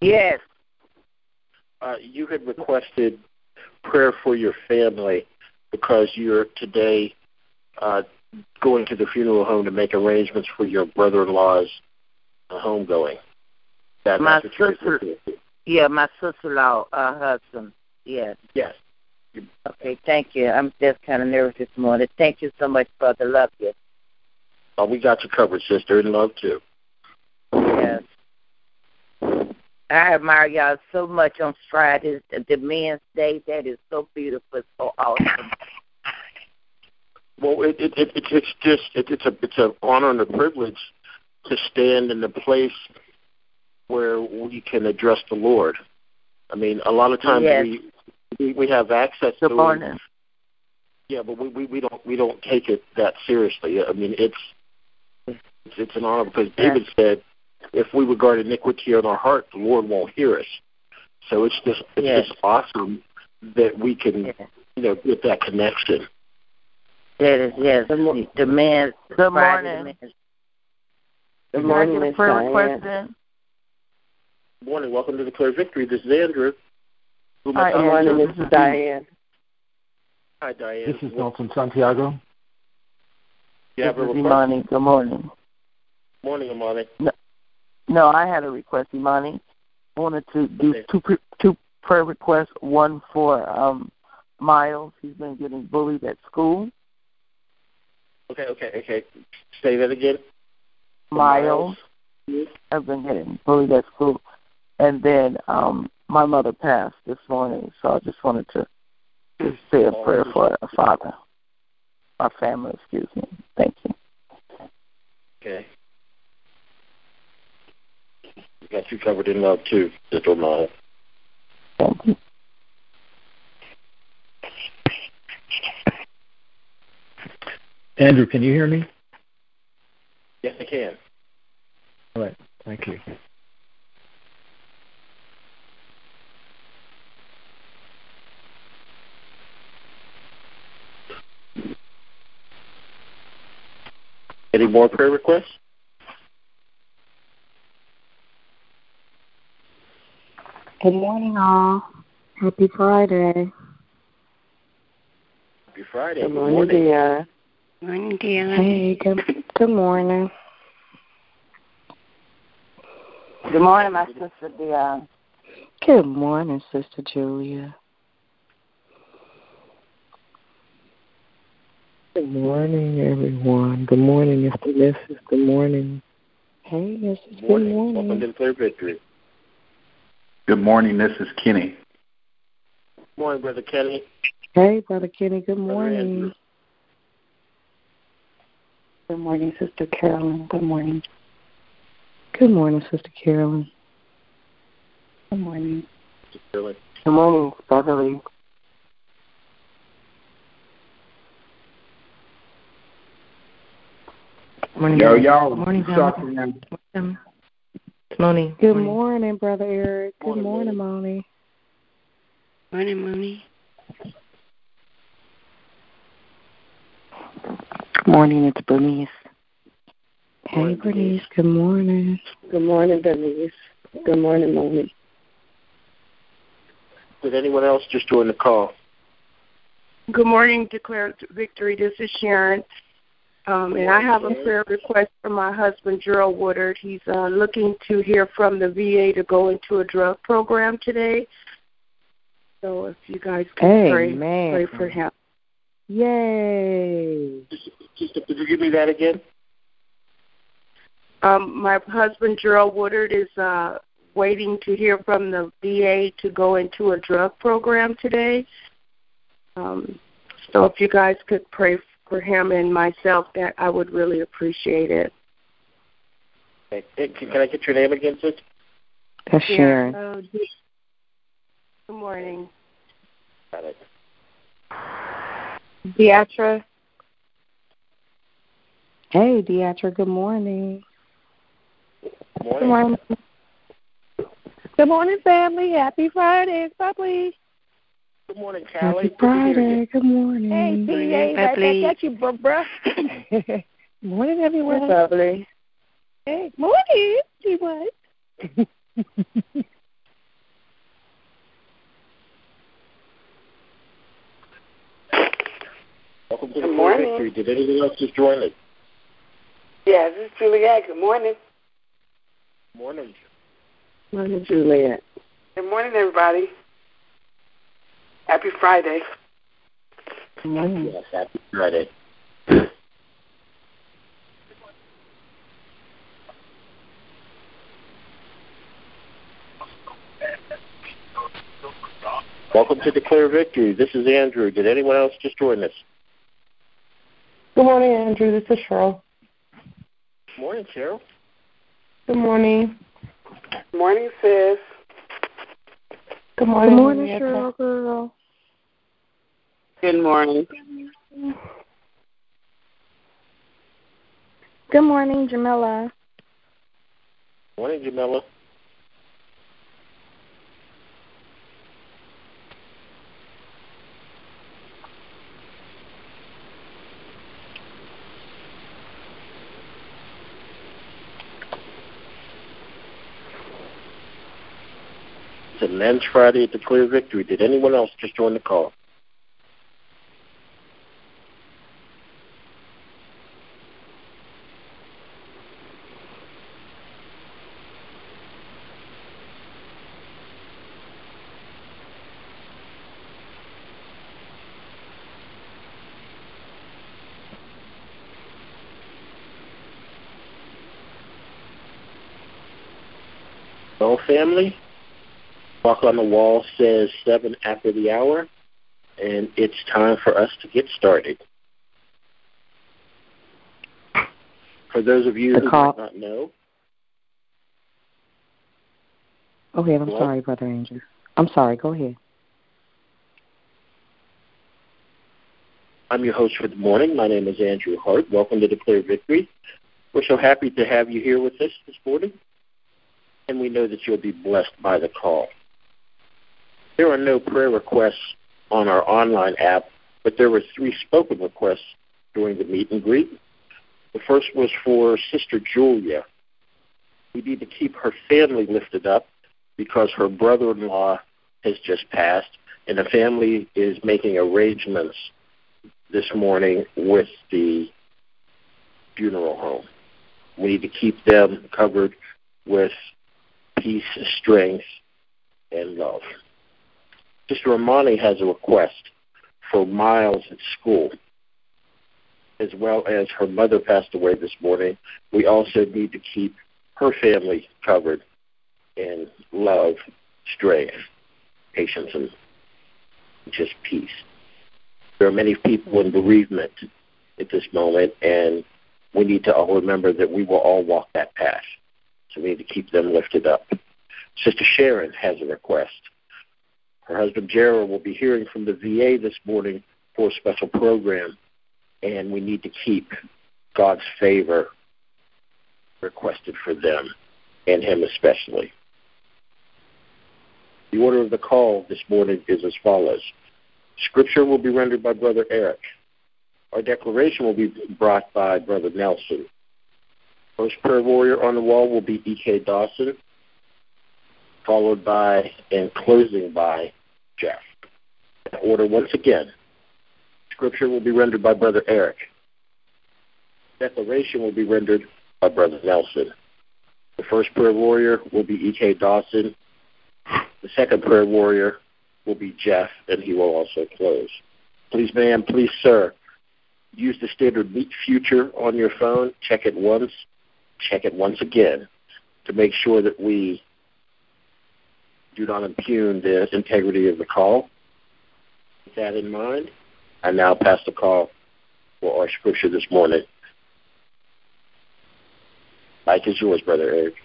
Yes. You had requested prayer for your family because you're today going to the funeral home to make arrangements for your brother-in-law's homegoing. My sister-in-law, husband. Yes. Yes. Okay, thank you. I'm just kind of nervous this morning. Thank you so much, brother. Love you. Oh, we got you covered, sister, and love too. Yes. I admire y'all so much on Fridays, the Men's Day. That is so beautiful, so awesome. Well, it's an honor and a privilege to stand in the place where we can address the Lord. I mean, a lot of times we have access to it. Yeah, but we don't take it that seriously. I mean, it's an honor because David said, if we regard iniquity in our heart, the Lord won't hear us. So it's just awesome that we can get that connection. That is, yes. The man. Good morning. Good morning, Can I get a prayer request in? Good morning. Welcome to Declare Victory. This is Andrew. Hi, Andrew. This is Diane. Hi, Diane. This is Milton Santiago. This is Imani. Good morning. Morning, Imani. No, I had a request, Imani. I wanted to do two prayer requests. One for Miles. He's been getting bullied at school. Okay. Say that again. Miles has been getting bullied at school. And then my mother passed this morning, so I just wanted to say a prayer for our family, excuse me. Thank you. Okay. We got you covered in love, too, Sister Maya. Thank you. Andrew, can you hear me? Yes, I can. All right. Thank you. Any more prayer requests? Good morning, all. Happy Friday. Happy Friday. Good morning, dear. Morning, dear. Hey, good morning. Good morning, my sister Dion. Good morning, Sister Julia. Good morning, everyone. Good morning, Mr. Mrs. Good morning. Hey, Mrs. Good morning. Welcome to Declare Victory. Good morning. This is Kenny. Good morning, Brother Kenny. Hey, Brother Kenny. Good morning. Good morning, Sister Carolyn. Good morning. Good morning, Sister Carolyn. Good morning. Good morning, Brother Lee. Morning, y'all. Good morning, Moni. Good morning, Brother Eric. Good morning, Moni. Morning, Moni. Good morning, it's Bernice. Hey, Bernice. Good morning. Good morning, Bernice. Good morning, Moni. Did anyone else just join the call? Good morning, Declare Victory. This is Sharon. And I have a prayer request for my husband, Gerald Woodard. He's looking to hear from the VA to go into a drug program today. So if you guys can pray for him. Yay. Could you give me that again? My husband, Gerald Woodard, is waiting to hear from the VA to go into a drug program today. So if you guys could pray for him and myself, that I would really appreciate it. Okay. Can I get your name again, sis? That's Sharon. Good morning. Got it. Deatra. Hey, Deatra. Good morning. Good morning. Good morning, family. Happy Friday, Bubbly. Good morning, Callie. Happy Friday. Good morning. Hey, P.A. Right back at you, bruh. Morning, everyone. Bubbly. Hey, morning. See what? anyone else just join us? Yes, this is Juliet. Good morning. Good morning. Good morning, Juliet. Good morning, everybody. Happy Friday. Good morning. Yes, happy Friday. Welcome to Declare Victory. This is Andrew. Did anyone else just join us? Good morning, Andrew. This is Cheryl. Good morning, Cheryl. Good morning. Good morning, sis. Good morning, Good morning, Cheryl girl. Good morning. Good morning, Jamila. Morning, Jamila. It's a Men's Friday at Declare Victory. Did anyone else just join the call? No, family? Walk on the Wall says 7 after the hour, and it's time for us to get started. For those of you who might not know. Go ahead. I'm sorry, Brother Andrew. I'm sorry. Go ahead. I'm your host for the morning. My name is Andrew Hart. Welcome to Declare Victory. We're so happy to have you here with us this morning, and we know that you'll be blessed by the call. There are no prayer requests on our online app, but there were 3 spoken requests during the meet and greet. The first was for Sister Julia. We need to keep her family lifted up because her brother-in-law has just passed, and the family is making arrangements this morning with the funeral home. We need to keep them covered with peace, strength, and love. Sister Ramani has a request for Miles at school. As well as her mother passed away this morning, we also need to keep her family covered in love, strength, patience, and just peace. There are many people in bereavement at this moment, and we need to all remember that we will all walk that path. So we need to keep them lifted up. Sister Sharon has a request. Her husband, Gerald, will be hearing from the VA this morning for a special program, and we need to keep God's favor requested for them and him especially. The order of the call this morning is as follows. Scripture will be rendered by Brother Eric. Our declaration will be brought by Brother Nelson. First prayer warrior on the wall will be E.K. Dawson, followed by and closing by Jeff. Order once again. Scripture will be rendered by Brother Eric. Declaration will be rendered by Brother Nelson. The first prayer warrior will be E.K. Dawson. The second prayer warrior will be Jeff, and he will also close. Please, ma'am, please, sir, use the standard Meet Future on your phone. Check it once again to make sure that we do not impugn the integrity of the call. With that in mind, I now pass the call for our scripture this morning. Mike is yours, Brother Eric.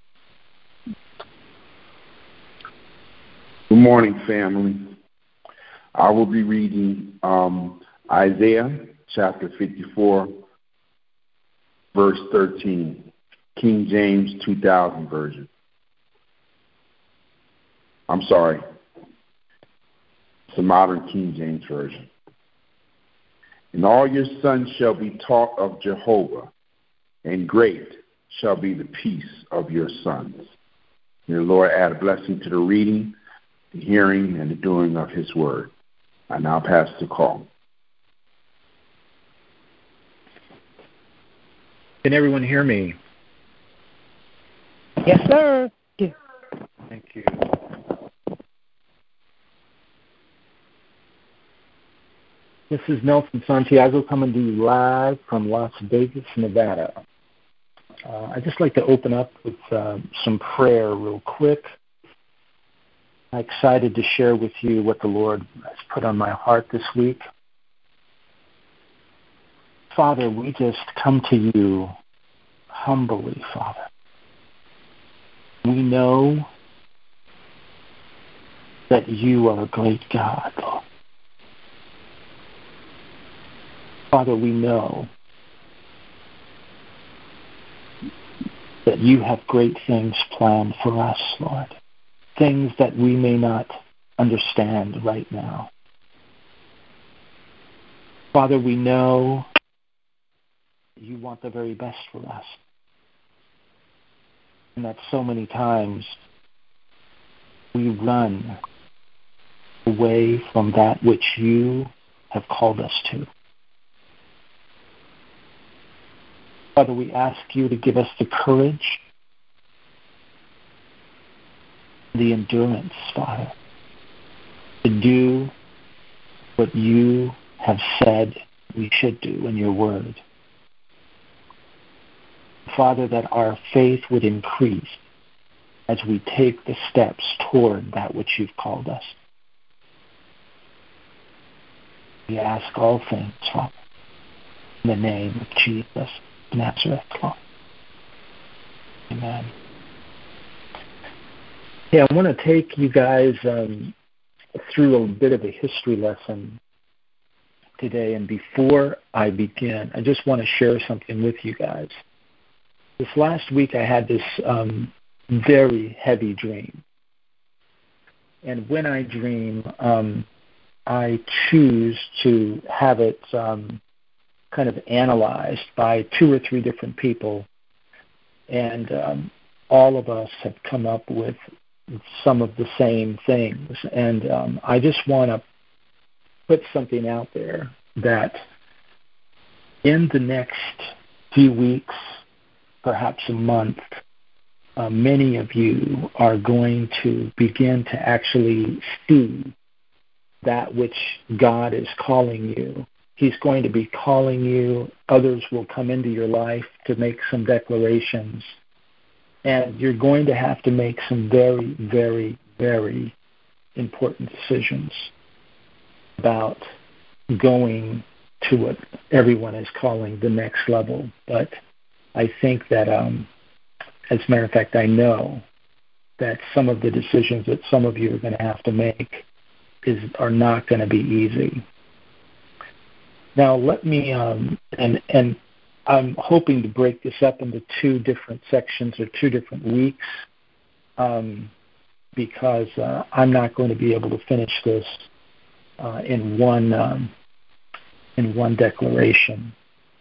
Good morning, family. I will be reading Isaiah chapter 54, verse 13, King James 2000 version. I'm sorry. It's the modern King James version. And all your sons shall be taught of Jehovah, and great shall be the peace of your sons. May the Lord add a blessing to the reading, the hearing, and the doing of his word. I now pass the call. Can everyone hear me? Yes, sir. Thank you. This is Nelson Santiago coming to you live from Las Vegas, Nevada. I'd just like to open up with some prayer real quick. I'm excited to share with you what the Lord has put on my heart this week. Father, we just come to you humbly, Father. We know that you are a great God, Lord. Father, we know that you have great things planned for us, Lord, things that we may not understand right now. Father, we know you want the very best for us, and that so many times we run away from that which you have called us to. Father, we ask you to give us the courage, the endurance, Father, to do what you have said we should do in your word. Father, that our faith would increase as we take the steps toward that which you've called us. We ask all things, Father, in the name of Jesus. Nazareth, Lord. Amen. Yeah, I want to take you guys through a bit of a history lesson today. And before I begin, I just want to share something with you guys. This last week I had this very heavy dream. And when I dream, I choose to have it kind of analyzed by 2 or 3 different people, and all of us have come up with some of the same things. And I just want to put something out there that in the next few weeks, perhaps a month, many of you are going to begin to actually see that which God is calling you. He's going to be calling you. Others will come into your life to make some declarations. And you're going to have to make some very, very, very important decisions about going to what everyone is calling the next level. But I think that, as a matter of fact, I know that some of the decisions that some of you are going to have to make are not going to be easy. Now, let me, and I'm hoping to break this up into 2 different sections or 2 different weeks, because I'm not going to be able to finish this in one declaration.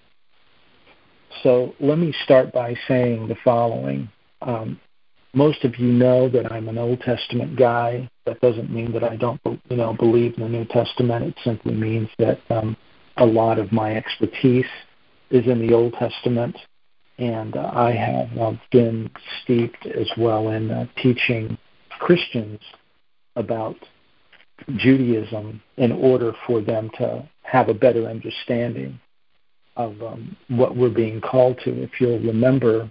So let me start by saying the following. Most of you know that I'm an Old Testament guy. That doesn't mean that I don't, believe in the New Testament. It simply means that a lot of my expertise is in the Old Testament, and I have been steeped as well in teaching Christians about Judaism in order for them to have a better understanding of what we're being called to. If you'll remember,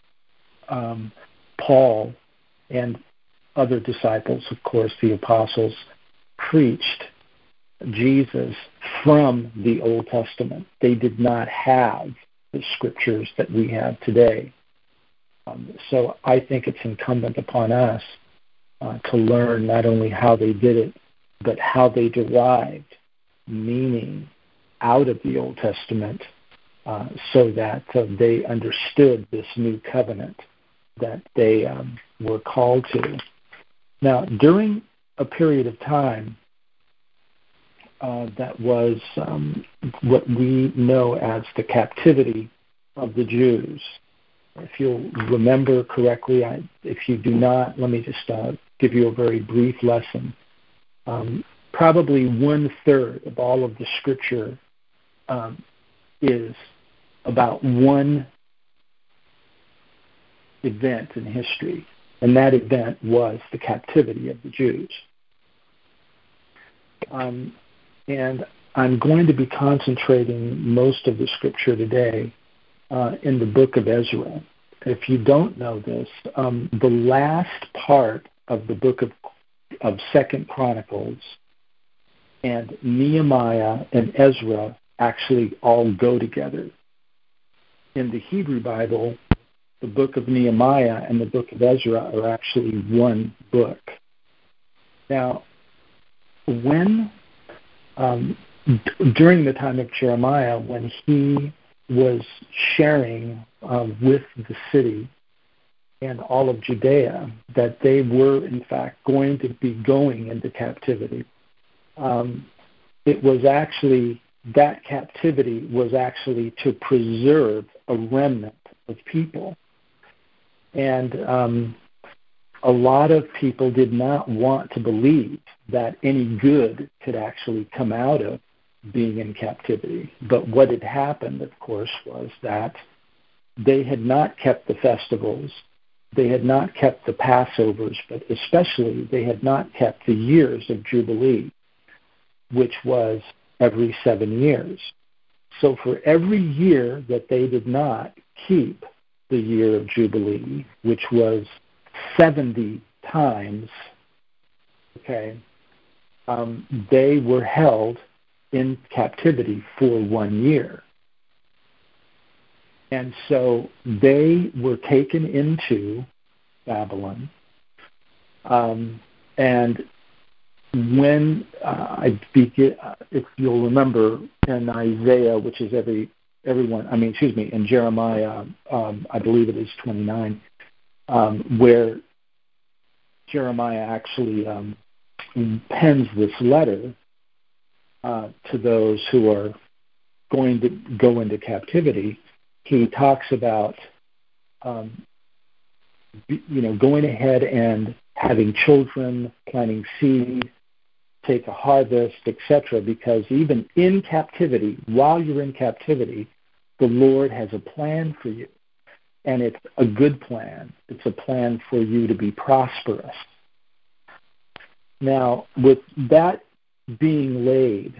Paul and other disciples, of course, the apostles, preached Jesus from the Old Testament. They did not have the scriptures that we have today. So I think it's incumbent upon us to learn not only how they did it, but how they derived meaning out of the Old Testament, so that they understood this new covenant that they were called to. Now, during a period of time, that was what we know as the captivity of the Jews. If you'll remember correctly, if you do not, let me just give you a very brief lesson. Probably 1/3 of all of the scripture is about one event in history, and that event was the captivity of the Jews. And I'm going to be concentrating most of the scripture today in the book of Ezra. If you don't know this, the last part of the book of 2nd Chronicles and Nehemiah and Ezra actually all go together. In the Hebrew Bible, the book of Nehemiah and the book of Ezra are actually one book. Now, when during the time of Jeremiah, when he was sharing with the city and all of Judea that they were, in fact, going to be going into captivity, it was actually, that captivity was actually to preserve a remnant of people. And a lot of people did not want to believe that any good could actually come out of being in captivity. But what had happened, of course, was that they had not kept the festivals, they had not kept the Passovers, but especially they had not kept the years of Jubilee, which was every 7 years. So for every year that they did not keep the year of Jubilee, which was 70 times, they were held in captivity for 1 year. And so they were taken into Babylon. And when if you'll remember in Isaiah, which is in Jeremiah, I believe it is 29, where Jeremiah actually pens this letter to those who are going to go into captivity. He talks about, going ahead and having children, planting seed, take a harvest, etc. Because even in captivity, while you're in captivity, the Lord has a plan for you. And it's a good plan. It's a plan for you to be prosperous. Now, with that being laid,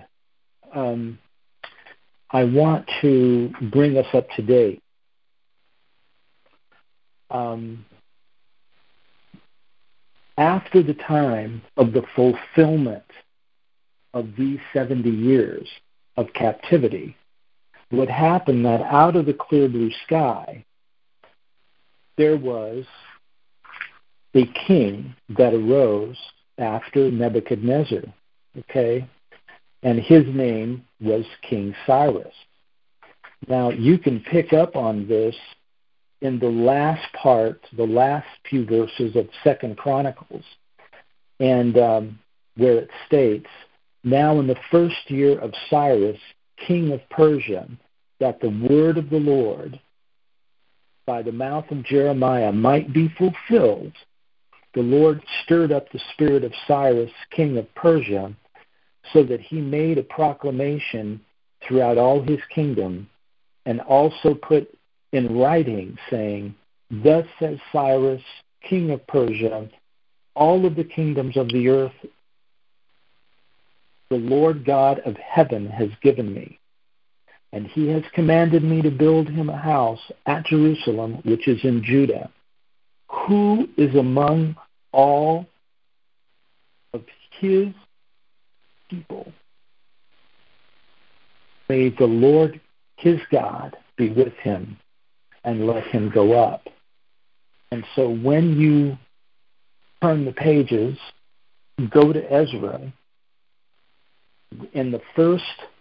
I want to bring us up to date. After the time of the fulfillment of these 70 years of captivity, what happened that out of the clear blue sky, there was a king that arose after Nebuchadnezzar, and his name was King Cyrus. Now, you can pick up on this in the last few verses of 2nd Chronicles, and where it states, "Now in the first year of Cyrus, king of Persia, that the word of the Lord by the mouth of Jeremiah might be fulfilled, the Lord stirred up the spirit of Cyrus, king of Persia, so that he made a proclamation throughout all his kingdom, and also put in writing, saying, Thus says Cyrus, king of Persia, all of the kingdoms of the earth the Lord God of heaven has given me, and he has commanded me to build him a house at Jerusalem, which is in Judah. Who is among all of his people? May the Lord his God be with him, and let him go up." And so when you turn the pages, go to Ezra, in the first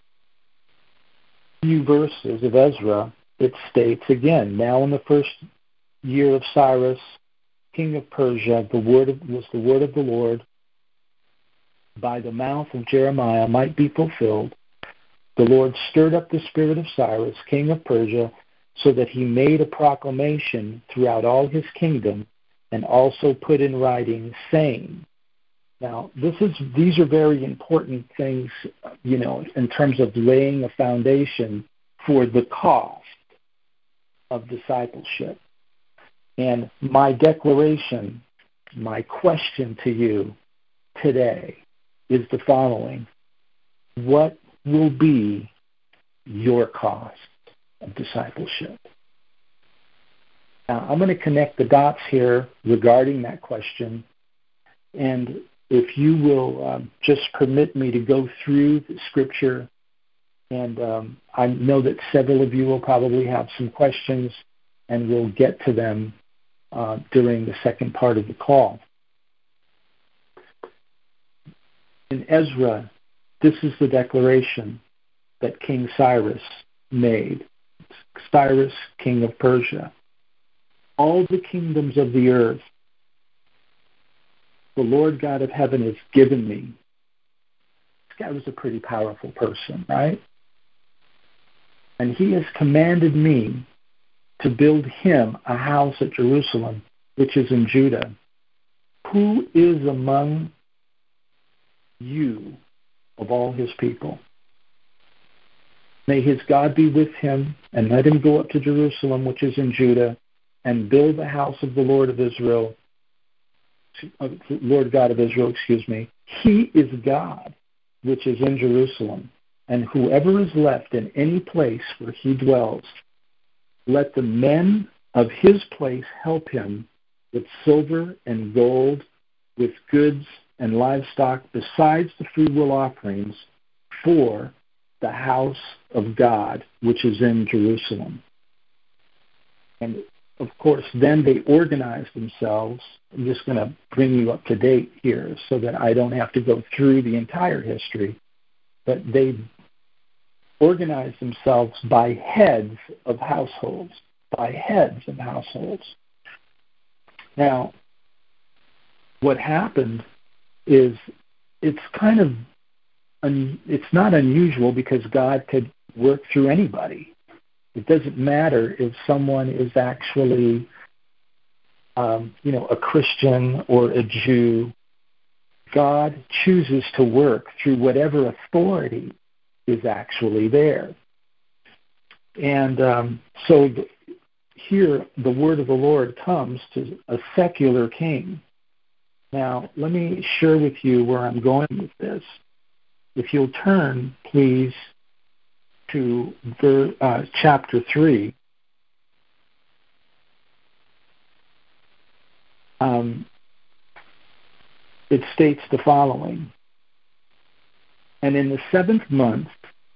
few verses of Ezra, it states again, "Now in the first year of Cyrus, king of Persia, the word of the Lord by the mouth of Jeremiah might be fulfilled. The Lord stirred up the spirit of Cyrus, king of Persia, so that he made a proclamation throughout all his kingdom, and also put in writing, saying." Now, these are very important things, in terms of laying a foundation for the cost of discipleship. And my declaration, my question to you today is the following. What will be your cost of discipleship? Now, I'm going to connect the dots here regarding that question. And if you will just permit me to go through the scripture, and I know that several of you will probably have some questions, and we'll get to them during the second part of the call. In Ezra, this is the declaration that King Cyrus made. Cyrus, king of Persia. All the kingdoms of the earth the Lord God of heaven has given me. This guy was a pretty powerful person, right? And he has commanded me to build him a house at Jerusalem, which is in Judah. Who is among you of all his people? May his God be with him, and let him go up to Jerusalem, which is in Judah, and build the house of the Lord God of Israel, He is God, which is in Jerusalem, and whoever is left in any place where he dwells, let the men of his place help him with silver and gold, with goods and livestock, besides the freewill offerings for the house of God, which is in Jerusalem. And of course, then they organized themselves. I'm just going to bring you up to date here so that I don't have to go through the entire history. But they organized themselves by heads of households. Now, what happened is it's not unusual because God could work through anybody. It doesn't matter if someone is actually, a Christian or a Jew. God chooses to work through whatever authority is actually there. And here the word of the Lord comes to a secular king. Now, let me share with you where I'm going with this. If you'll turn, please, to chapter 3. It states the following. And in the 7th month,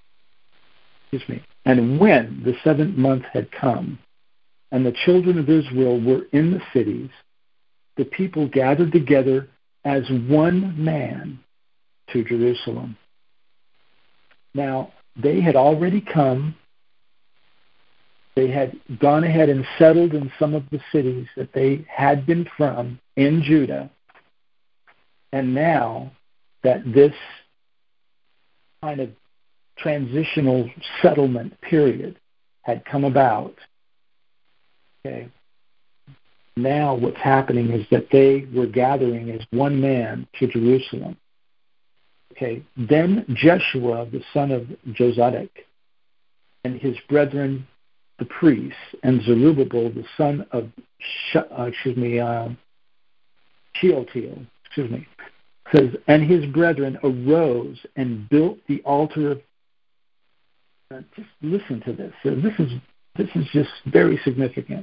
and when the 7th month had come, and the children of Israel were in the cities, the people gathered together as one man to Jerusalem. Now, they had already come. They had gone ahead and settled in some of the cities that they had been from in Judah. And now that this kind of transitional settlement period had come about, now what's happening is that they were gathering as one man to Jerusalem. Then Jeshua, the son of Jozadak, and his brethren, the priests, and Zerubbabel, the son of Shealtiel, says, and his brethren arose and built the altar of. Just listen to this. This is just very significant.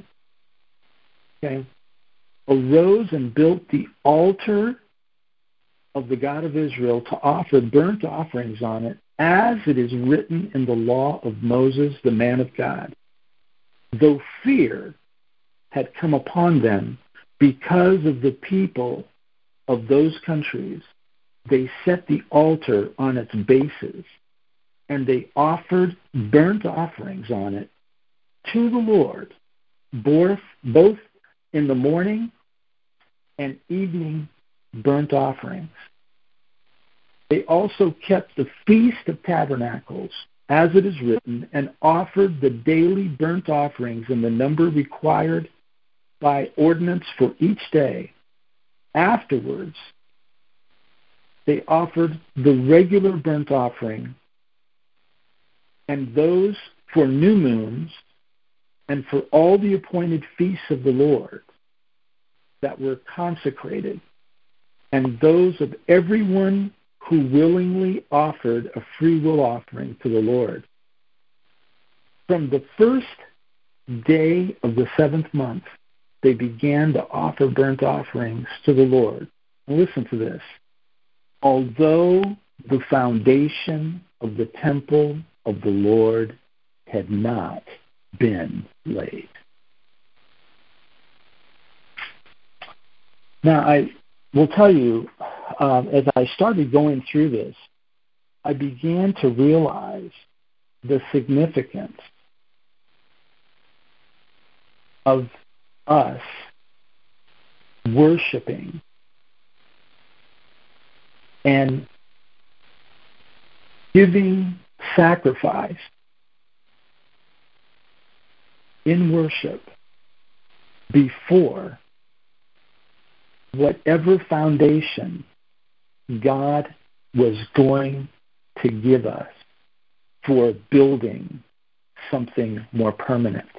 Arose and built the altar of the God of Israel to offer burnt offerings on it, as it is written in the law of Moses, the man of God. Though fear had come upon them because of the people of those countries, they set the altar on its bases, and they offered burnt offerings on it to the Lord, both in the morning and evening burnt offerings. They also kept the Feast of Tabernacles, as it is written, and offered the daily burnt offerings in the number required by ordinance for each day. Afterwards, they offered the regular burnt offering and those for new moons and for all the appointed feasts of the Lord that were consecrated, and those of everyone who willingly offered a free will offering to the Lord. From the first day of the 7th month, they began to offer burnt offerings to the Lord. And listen to this. Although the foundation of the temple of the Lord had not been laid. Now, I will tell you, as I started going through this, I began to realize the significance of us worshiping and giving sacrifice in worship before whatever foundation God was going to give us for building something more permanent.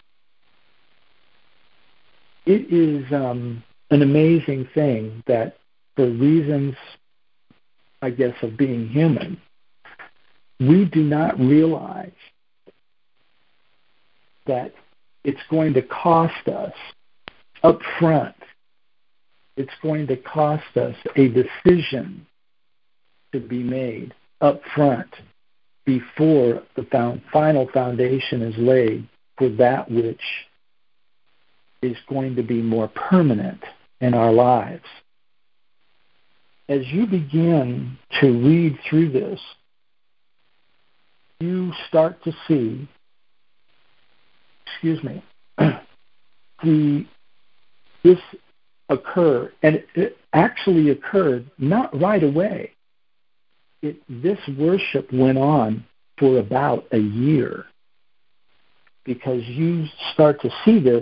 It is an amazing thing that for reasons, I guess, of being human, we do not realize that it's going to cost us up front. It's going to cost us a decision to be made up front before the final foundation is laid for that which is going to be more permanent in our lives. As you begin to read through this, you start to see, this occur, and it actually occurred not right away. This worship went on for about a year, because you start to see this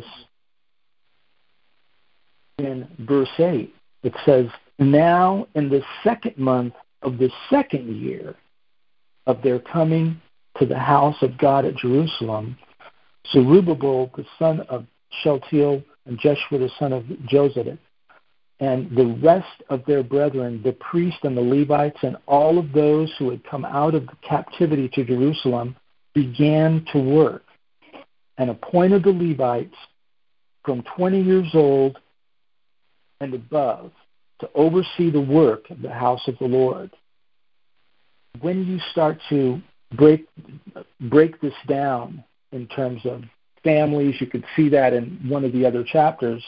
in verse 8. It says, now in the 2nd month of the 2nd year of their coming to the house of God at Jerusalem, Zerubbabel the son of Shealtiel and Jeshua the son of Jozadak, and the rest of their brethren, the priests and the Levites, and all of those who had come out of captivity to Jerusalem, began to work, and appointed the Levites from 20 years old and above to oversee the work of the house of the Lord. When you start to break this down in terms of families, you could see that in one of the other chapters,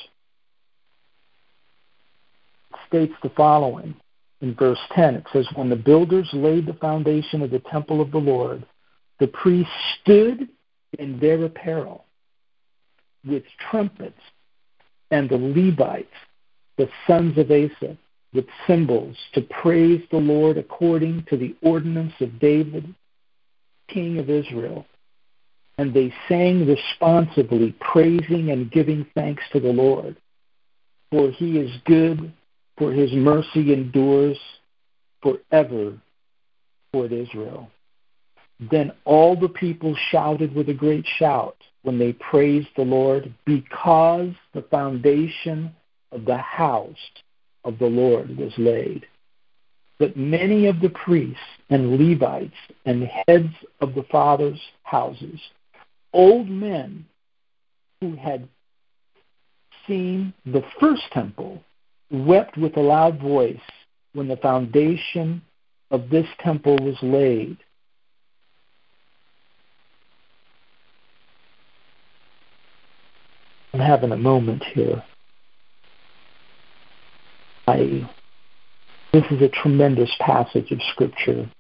it states the following. In verse 10, it says, when the builders laid the foundation of the temple of the Lord, the priests stood in their apparel with trumpets, and the Levites, the sons of Asaph, with cymbals, to praise the Lord according to the ordinance of David, king of Israel. And they sang responsively, praising and giving thanks to the Lord. For he is good, for his mercy endures forever toward Israel. Then all the people shouted with a great shout when they praised the Lord, because the foundation of the house of the Lord was laid. But many of the priests and Levites and heads of the fathers' houses, old men who had seen the first temple, wept with a loud voice when the foundation of this temple was laid. I'm having a moment here. This is a tremendous passage of Scripture.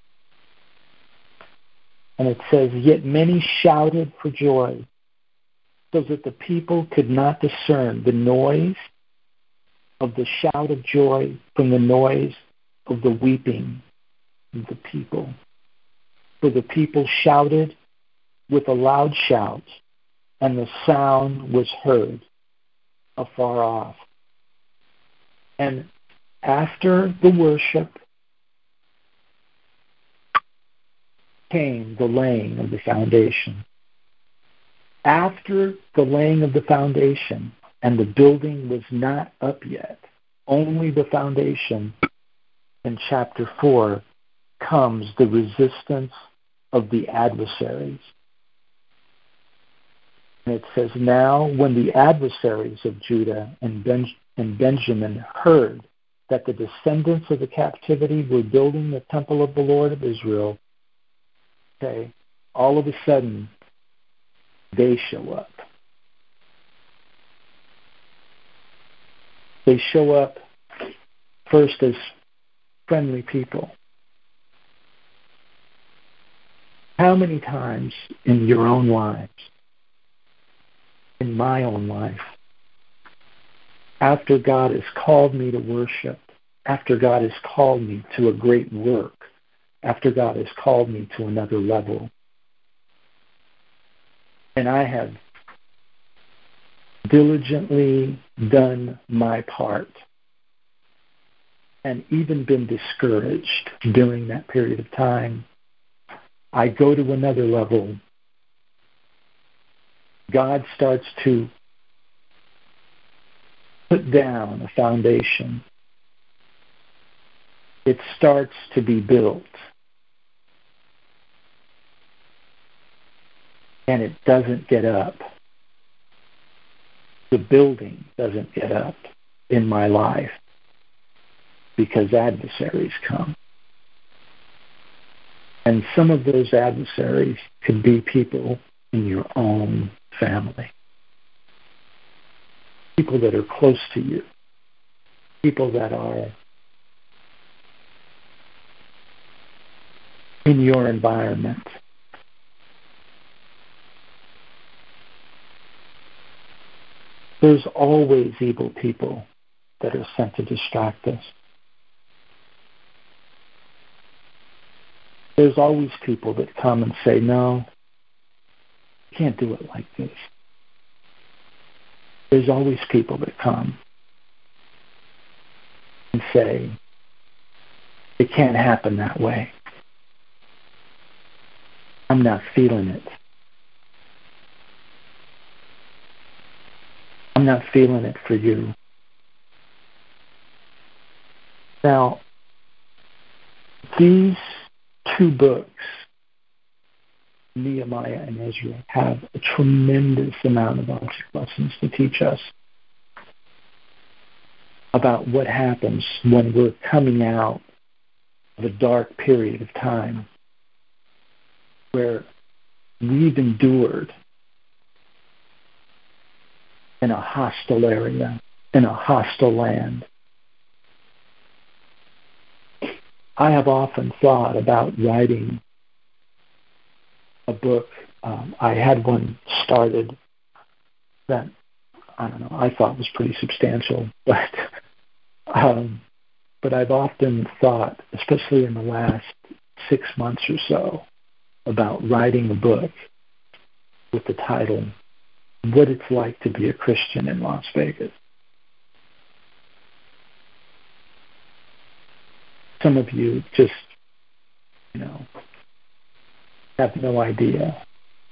And it says, yet many shouted for joy, so that the people could not discern the noise of the shout of joy from the noise of the weeping of the people. For the people shouted with a loud shout, and the sound was heard afar off. And after the worship came the laying of the foundation. After the laying of the foundation, and the building was not up yet, only the foundation, in chapter 4 comes the resistance of the adversaries. And it says, now when the adversaries of Judah and Benjamin heard that the descendants of the captivity were building the temple of the Lord of Israel, okay, all of a sudden they show up. They show up first as friendly people. How many times in your own lives, in my own life, after God has called me to worship, after God has called me to a great work, after God has called me to another level, and I have diligently done my part and even been discouraged during that period of time, I go to another level. God starts to put down a foundation. It starts to be built. And it doesn't get up. The building doesn't get up in my life because adversaries come. And some of those adversaries could be people in your own family. People that are close to you. People that are in your environment. There's always evil people that are sent to distract us. There's always people that come and say, no, you can't do it like this. There's always people that come and say, it can't happen that way. I'm not feeling it. I'm not feeling it for you. Now, these two books, Nehemiah and Ezra, have a tremendous amount of object lessons to teach us about what happens when we're coming out of a dark period of time where we've endured in a hostile area, in a hostile land. I have often thought about writing a book. I had one started that, I don't know, I thought was pretty substantial, but I've often thought, especially in the last 6 months or so, about writing a book with the title, What It's Like to Be a Christian in Las Vegas. Some of you just, have no idea.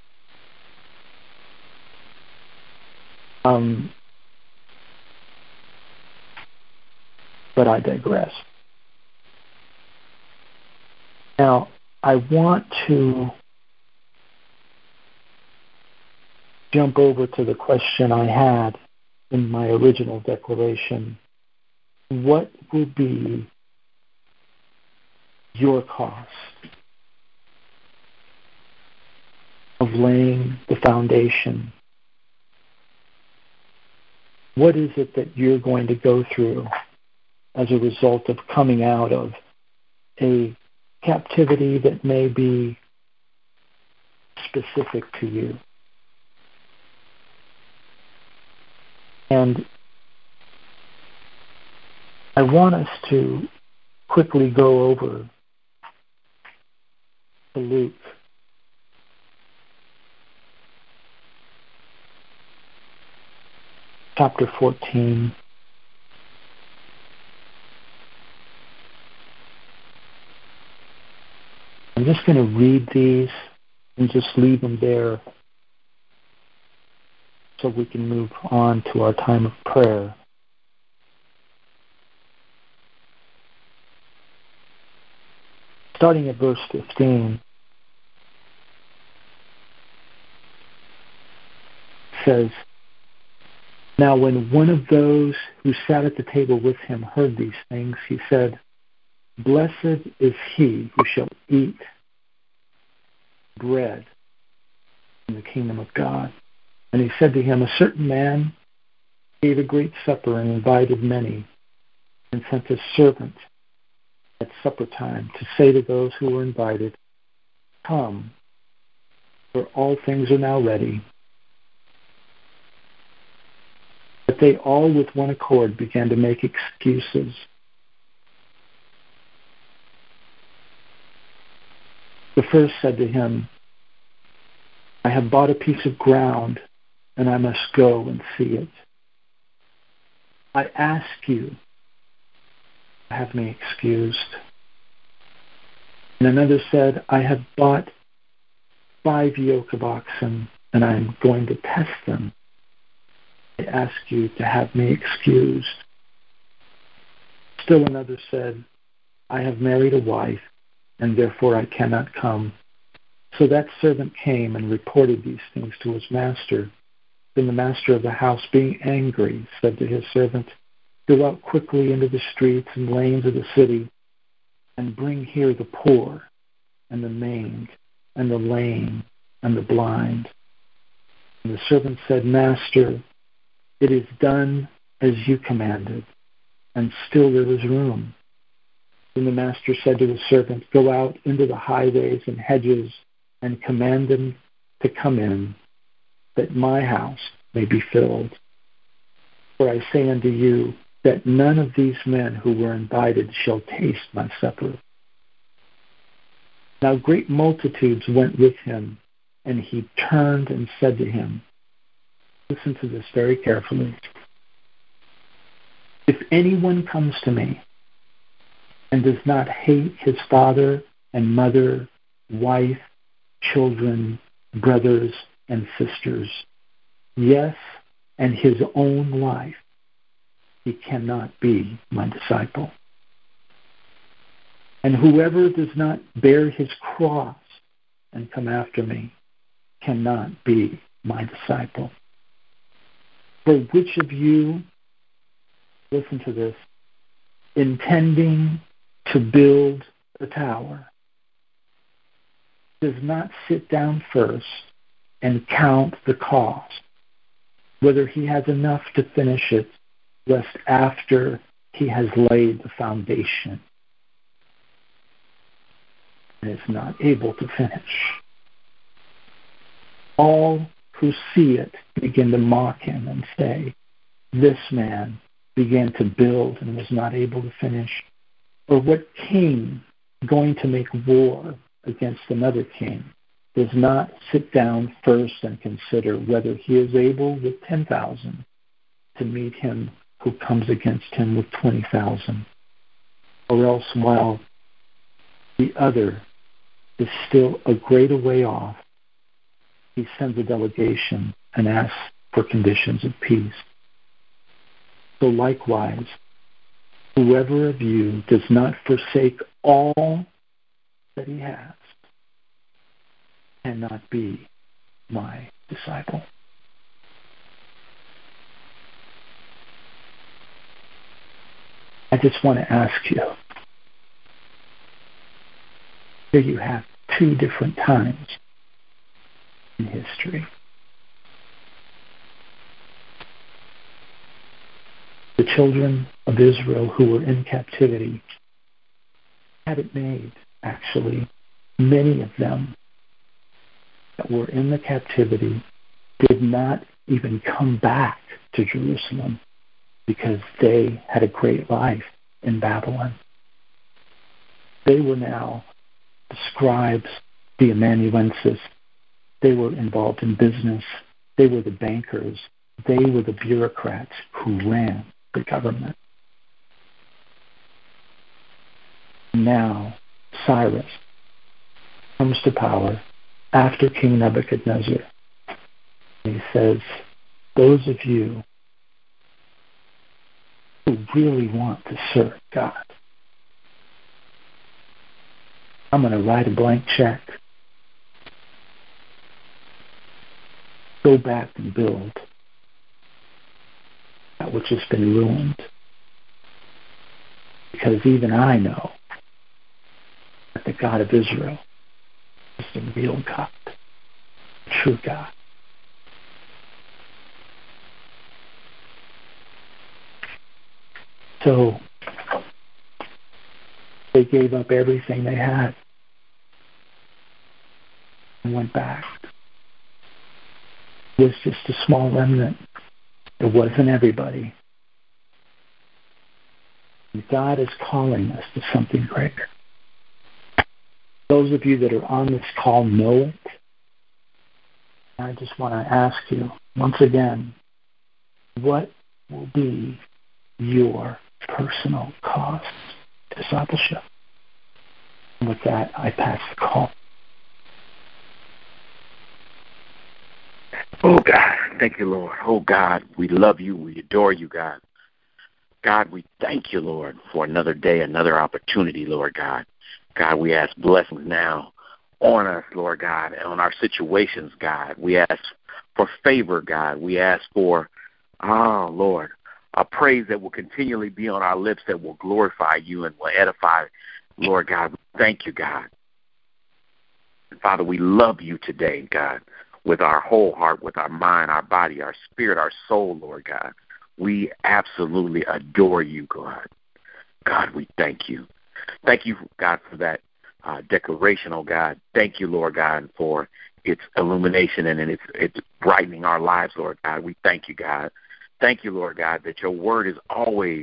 But I digress. Now, I want to jump over to the question I had in my original declaration. What will be your cost of laying the foundation? What is it that you're going to go through as a result of coming out of a captivity that may be specific to you? And I want us to quickly go over to Luke. Chapter 14. I'm just going to read these and just leave them there so we can move on to our time of prayer. Starting at verse 15, says, "Now when one of those who sat at the table with him heard these things, he said, 'Blessed is he who shall eat bread in the kingdom of God.' And he said to him, 'A certain man gave a great supper and invited many, and sent his servant at supper time to say to those who were invited, Come, for all things are now ready.' But they all with one accord began to make excuses. The first said to him, 'I have bought a piece of ground, and I must go and see it. I ask you to have me excused.' And another said, 'I have bought 5 yoke of oxen, and I am going to test them. I ask you to have me excused.' Still another said, 'I have married a wife, and therefore I cannot come.' So that servant came and reported these things to his master. Then the master of the house, being angry, said to his servant, 'Go out quickly into the streets and lanes of the city, and bring here the poor, and the maimed, and the lame, and the blind.' And the servant said, 'Master, it is done as you commanded, and still there is room.' Then the master said to his servant, 'Go out into the highways and hedges, and command them to come in, that my house may be filled. For I say unto you, that none of these men who were invited shall taste my supper.' Now great multitudes went with him, and he turned and said to him," listen to this very carefully, "If anyone comes to me and does not hate his father and mother, wife, children, brothers and sisters, yes, and his own life, he cannot be my disciple. And whoever does not bear his cross and come after me cannot be my disciple. For which of you," listen to this, "intending to build a tower, does not sit down first and count the cost, whether he has enough to finish it, lest after he has laid the foundation and is not able to finish, all who see it begin to mock him and say, 'This man began to build and was not able to finish.' Or what king going to make war against another king does not sit down first and consider whether he is able with 10,000 to meet him who comes against him with 20,000? Or else while the other is still a great way off, he sends a delegation and asks for conditions of peace. So likewise, whoever of you does not forsake all that he has cannot be my disciple." I just want to ask you, here you have 2 different times in history. The children of Israel who were in captivity had it made, actually. Many of them that were in the captivity did not even come back to Jerusalem because they had a great life in Babylon. They were now the scribes, the amanuenses. They were involved in business. They were the bankers. They were the bureaucrats who ran the government. Now, Cyrus comes to power after King Nebuchadnezzar. He says, those of you who really want to serve God, I'm going to write a blank check, go back and build that which has been ruined. Because even I know that the God of Israel is the real God, the true God. So they gave up everything they had and went back. It was just a small remnant. It wasn't everybody. And God is calling us to something greater. Those of you that are on this call know it. I just want to ask you once again, what will be your personal cost to discipleship? And with that, I pass the call. Oh, God, thank you, Lord. Oh, God, we love you. We adore you, God. God, we thank you, Lord, for another day, another opportunity, Lord God. God, we ask blessings now on us, Lord God, and on our situations, God. We ask for favor, God. We ask for, Lord, a praise that will continually be on our lips that will glorify you and will edify, Lord God. Thank you, God. And Father, we love you today, God, with our whole heart, with our mind, our body, our spirit, our soul, Lord God. We absolutely adore you, God. God, we thank you. Thank you, God, for that declaration, oh God. Thank you, Lord God, for its illumination and it's brightening our lives, Lord God. We thank you, God. Thank you, Lord God, that your word is always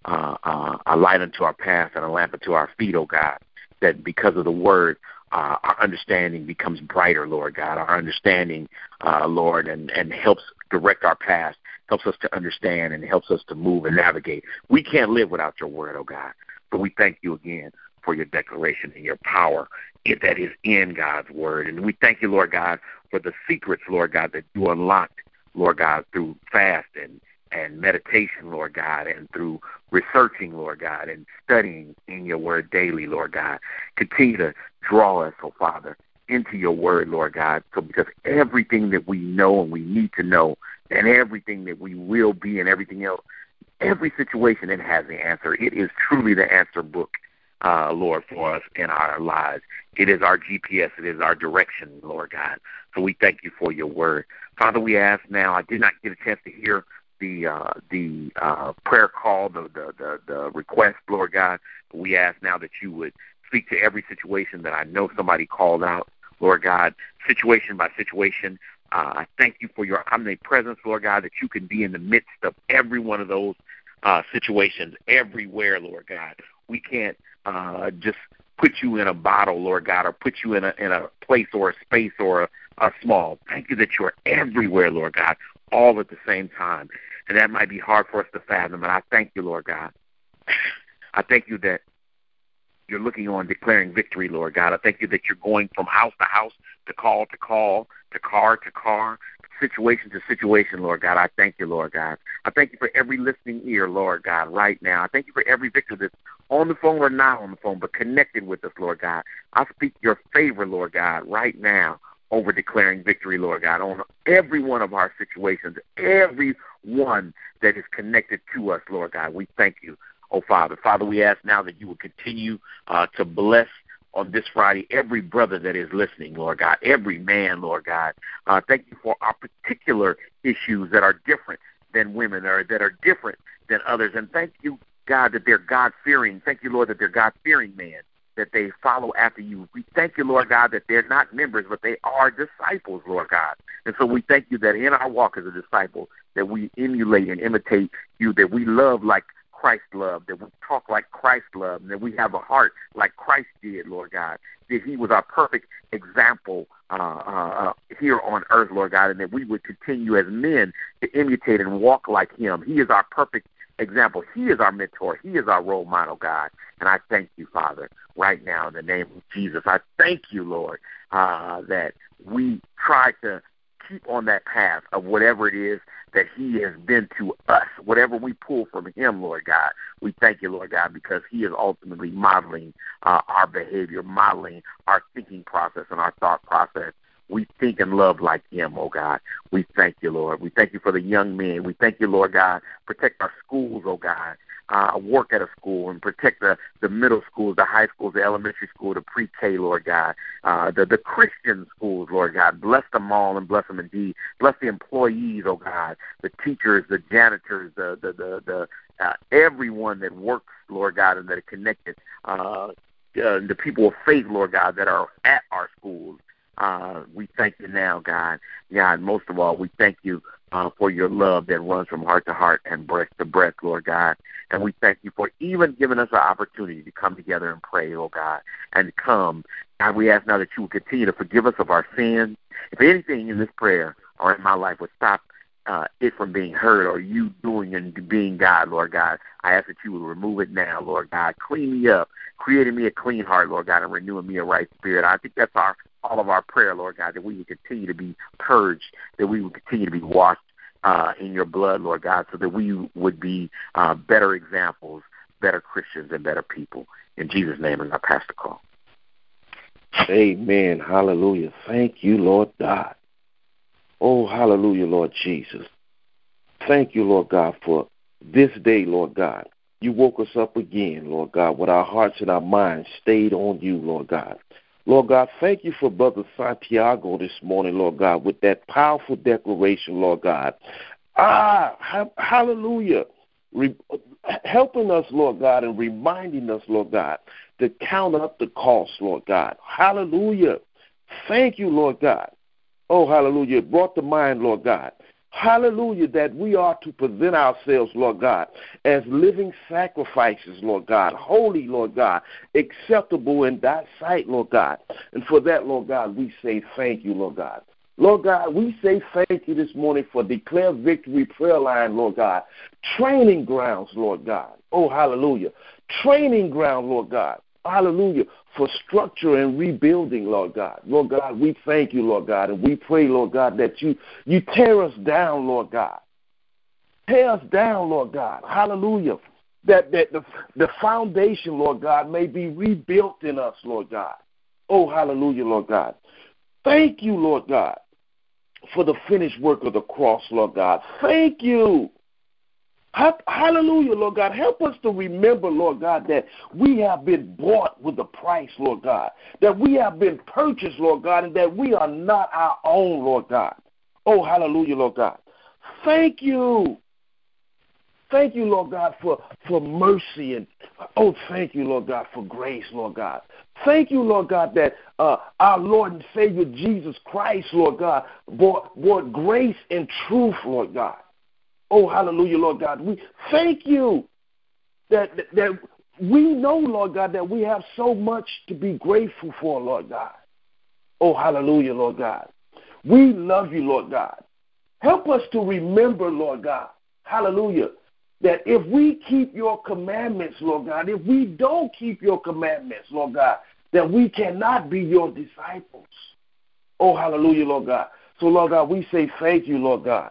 a light unto our path and a lamp unto our feet, oh God, that because of the word, our understanding becomes brighter, Lord God. Our understanding, Lord, and helps direct our path, helps us to understand and helps us to move and navigate. We can't live without your word, oh God. But we thank you again for your declaration and your power that is in God's word. And we thank you, Lord God, for the secrets, Lord God, that you unlocked, Lord God, through fast and meditation, Lord God, and through researching, Lord God, and studying in your word daily, Lord God. Continue to draw us, oh Father, into your word, Lord God, so because everything that we know and we need to know and everything that we will be and everything else, every situation, it has the answer. It is truly the answer book, Lord, for us in our lives. It is our GPS. It is our direction, Lord God. So we thank you for your word. Father, we ask now, I did not get a chance to hear the prayer call, the request, Lord God. But we ask now that you would speak to every situation that I know somebody called out, Lord God, situation by situation. I thank you for your omnipresence, Lord God, that you can be in the midst of every one of those situations everywhere, Lord God. We can't just put you in a bottle, Lord God, or put you in a place or a space or a small. Thank you that you're everywhere, Lord God, all at the same time. And that might be hard for us to fathom, but I thank you, Lord God. I thank you that you're looking on declaring victory, Lord God. I thank you that you're going from house to house, to call to call, to car to car, situation to situation, Lord God. I thank you, Lord God. I thank you for every listening ear, Lord God, right now. I thank you for every victor that's on the phone or not on the phone, but connected with us, Lord God. I speak your favor, Lord God, right now over declaring victory, Lord God, on every one of our situations, every one that is connected to us, Lord God. We thank you, oh Father. Father, we ask now that you will continue to bless on this Friday every brother that is listening, Lord God, every man, Lord God. Thank you for our particular issues that are different than women or that are different than others. And thank you, God, that they're God-fearing. Thank you, Lord, that they're God-fearing men, that they follow after you. We thank you, Lord God, that they're not members, but they are disciples, Lord God. And so we thank you that in our walk as a disciple, that we emulate and imitate you, that we love like Christ loved, that we talk like Christ loved, and that we have a heart like Christ did, Lord God, that he was our perfect example here on earth, Lord God, and that we would continue as men to imitate and walk like him. He is our perfect example. He is our mentor. He is our role model, God. And I thank you, Father, right now in the name of Jesus. I thank you, Lord, that we try to keep on that path of whatever it is that he has been to us, whatever we pull from him, Lord God. We thank you, Lord God, because he is ultimately modeling our behavior, modeling our thinking process and our thought process. We think and love like him, oh God. We thank you, Lord. We thank you for the young men. We thank you, Lord God. Protect our schools, oh God. Work at a school and protect the middle schools, the high schools, the elementary school, the pre-K, Lord God. The Christian schools, Lord God. Bless them all and bless them indeed. Bless the employees, oh God. The teachers, the janitors, the everyone that works, Lord God, and that are connected. The people of faith, Lord God, that are at our schools. We thank you now, God. God, most of all, we thank you for your love that runs from heart to heart and breast to breast, Lord God. And we thank you for even giving us an opportunity to come together and pray, oh God, and come. God, we ask now that you will continue to forgive us of our sins. If anything in this prayer or in my life would stop it from being heard or you doing and being God, Lord God, I ask that you will remove it now, Lord God. Clean me up, creating me a clean heart, Lord God, and renewing me a right spirit. I think that's all of our prayer, Lord God, that we would continue to be purged, that we would continue to be washed in your blood, Lord God, so that we would be better examples, better Christians, and better people. In Jesus' name, and I pass the call. Amen. Hallelujah. Thank you, Lord God. Oh, hallelujah, Lord Jesus. Thank you, Lord God, for this day, Lord God. You woke us up again, Lord God, with our hearts and our minds stayed on you, Lord God. Lord God, thank you for Brother Santiago this morning, Lord God, with that powerful declaration, Lord God. Hallelujah. Helping us, Lord God, and reminding us, Lord God, to count up the cost, Lord God. Hallelujah. Thank you, Lord God. Oh, hallelujah. It brought to mind, Lord God. Hallelujah, that we are to present ourselves, Lord God, as living sacrifices, Lord God, holy, Lord God, acceptable in thy sight, Lord God. And for that, Lord God, we say thank you, Lord God. Lord God, we say thank you this morning for Declare Victory Prayer Line, Lord God. Training grounds, Lord God. Oh, hallelujah. Training ground, Lord God. Hallelujah. For structure and rebuilding, Lord God. Lord God, we thank you, Lord God, and we pray, Lord God, that you tear us down, Lord God. Tear us down, Lord God. Hallelujah. That the foundation, Lord God, may be rebuilt in us, Lord God. Oh, hallelujah, Lord God. Thank you, Lord God, for the finished work of the cross, Lord God. Thank you. Hallelujah, Lord God. Help us to remember, Lord God, that we have been bought with a price, Lord God, that we have been purchased, Lord God, and that we are not our own, Lord God. Oh, hallelujah, Lord God. Thank you. Thank you, Lord God, for mercy. And thank you, Lord God, for grace, Lord God. Thank you, Lord God, that our Lord and Savior Jesus Christ, Lord God, brought grace and truth, Lord God. Oh, hallelujah, Lord God. We thank you that we know, Lord God, that we have so much to be grateful for, Lord God. Oh, hallelujah, Lord God. We love you, Lord God. Help us to remember, Lord God, hallelujah, that if we keep your commandments, Lord God, if we don't keep your commandments, Lord God, that we cannot be your disciples. Oh, hallelujah, Lord God. So, Lord God, we say thank you, Lord God,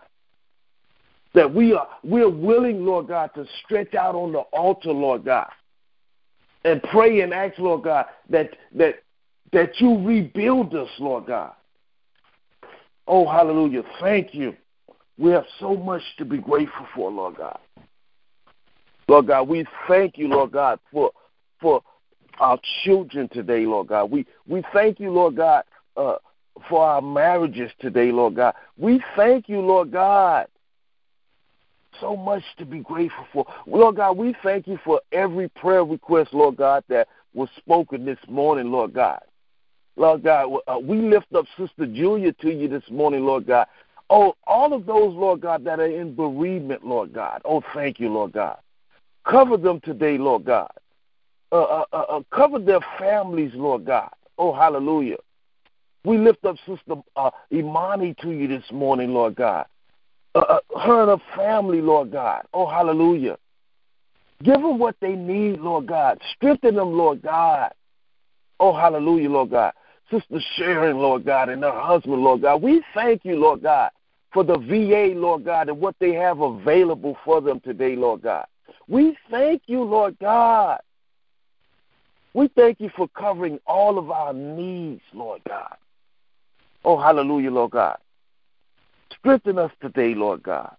that we're willing, Lord God, to stretch out on the altar, Lord God, and pray and ask, Lord God, that you rebuild us, Lord God. Oh, hallelujah. Thank you. We have so much to be grateful for, Lord God. Lord God, we thank you, Lord God, for our children today, Lord God. We thank you, Lord God, for our marriages today, Lord God. We thank you, Lord God. So much to be grateful for. Lord God, we thank you for every prayer request, Lord God, that was spoken this morning, Lord God. Lord God, we lift up Sister Julia to you this morning, Lord God. Oh, all of those, Lord God, that are in bereavement, Lord God. Oh, thank you, Lord God. Cover them today, Lord God. Cover their families, Lord God. Oh, hallelujah. We lift up Sister Imani to you this morning, Lord God. Her and her family, Lord God. Oh, hallelujah. Give them what they need, Lord God. Strengthen them, Lord God. Oh, hallelujah, Lord God. Sister Sharon, Lord God, and her husband, Lord God. We thank you, Lord God, for the VA, Lord God, and what they have available for them today, Lord God. We thank you, Lord God. We thank you for covering all of our needs, Lord God. Oh, hallelujah, Lord God. Strengthen us today, Lord God.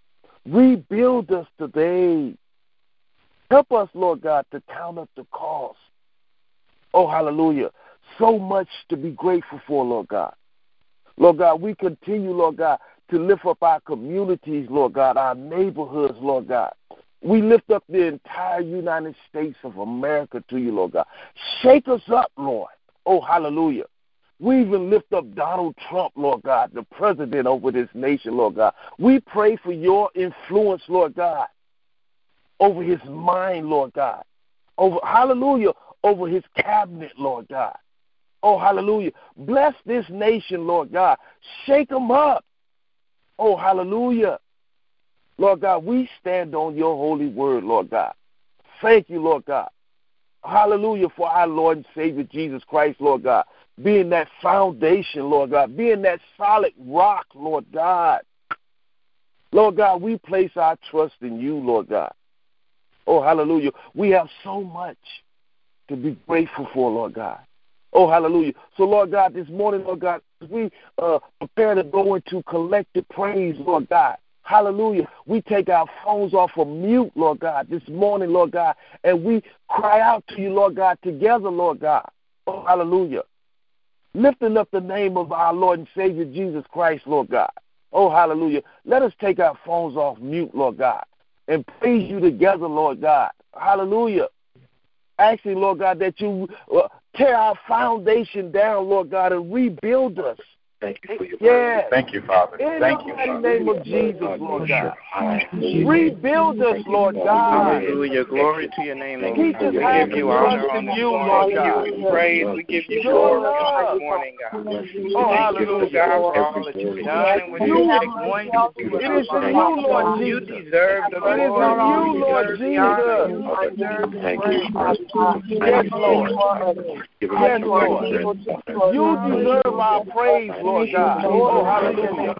Rebuild us today. Help us, Lord God, to count up the cost. Oh, hallelujah. So much to be grateful for, Lord God. Lord God, we continue, Lord God, to lift up our communities, Lord God, our neighborhoods, Lord God. We lift up the entire United States of America to you, Lord God. Shake us up, Lord. Oh, hallelujah. We even lift up Donald Trump, Lord God, the president over this nation, Lord God. We pray for your influence, Lord God, over his mind, Lord God. Over, hallelujah, over his cabinet, Lord God. Oh, hallelujah. Bless this nation, Lord God. Shake them up. Oh, hallelujah. Lord God, we stand on your holy word, Lord God. Thank you, Lord God. Hallelujah for our Lord and Savior Jesus Christ, Lord God, being that foundation, Lord God, being that solid rock, Lord God. Lord God, we place our trust in you, Lord God. Oh, hallelujah. We have so much to be grateful for, Lord God. Oh, hallelujah. So, Lord God, this morning, Lord God, as we prepare to go into collective praise, Lord God, hallelujah, we take our phones off of mute, Lord God, this morning, Lord God, and we cry out to you, Lord God, together, Lord God. Oh, hallelujah. Lifting up the name of our Lord and Savior Jesus Christ, Lord God. Oh, hallelujah. Let us take our phones off mute, Lord God, and praise you together, Lord God. Hallelujah. Asking, Lord God, that you tear our foundation down, Lord God, and rebuild us. Thank you for your word. Thank you, Father. Thank you, in the name of Jesus, Lord God. Rebuild us, Lord God. Hallelujah. Glory to your name, Lord Teach God. us We how give to you honor trust on in this you, morning. Lord We God. give you praise. We give you glory on this morning, God. Thank you, Lord God, for all that you've done and what you're going to do. It is in you, Lord You Jesus. deserve the It is in you, Lord Jesus. Thank you, Father. Yes, Lord. Yes, Lord. You deserve our praise, Lord God. Oh, hallelujah.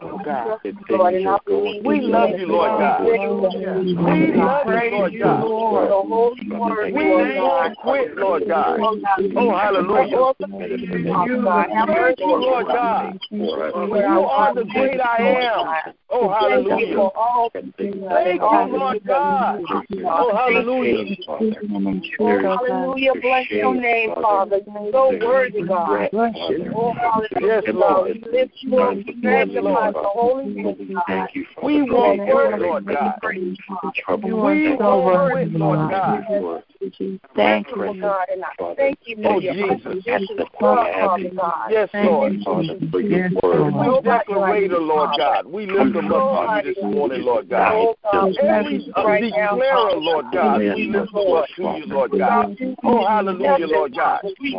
We love you, Lord God. We love you, Lord God. We won't quit, Lord God. Oh, hallelujah. Thank you, Lord God. You are the great I am. Oh, hallelujah. Thank you, Lord God. Oh, hallelujah. Oh, hallelujah. Bless your name, Father. So worthy, God. Oh, hallelujah. Yes, Lord. We lift you up. We magnify the holy name, God. We won't quit, Lord God. We won't quit, Lord God. Thank you, God, and I thank you for your unconditional love, Father God. Yes, Lord. Every declarator, Lord God, we lift them up to you this morning, Lord God. Every declarer, Lord God, we lift them up to you, Lord God. Oh, hallelujah, Lord God.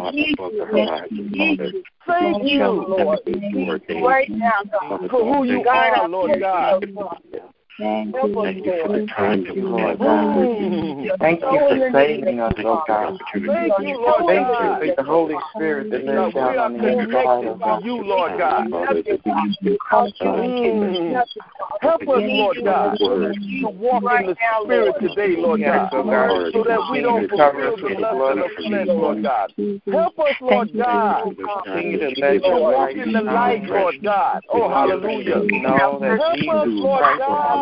Thank you, Lord, right now, God, for who you are, Lord God. Thank you for the time that we have. Thank you for saving us, oh God. Thank you, Lord God. Thank you for the Holy Spirit that lives down on the inside of us. You, Lord God. Help us, Lord God, to walk in the Spirit today, Lord God, so that we don't fulfill the lust of the flesh, Lord God. Help us, Lord God, to walk in the light, Lord God. Oh, hallelujah. Help us, Lord God.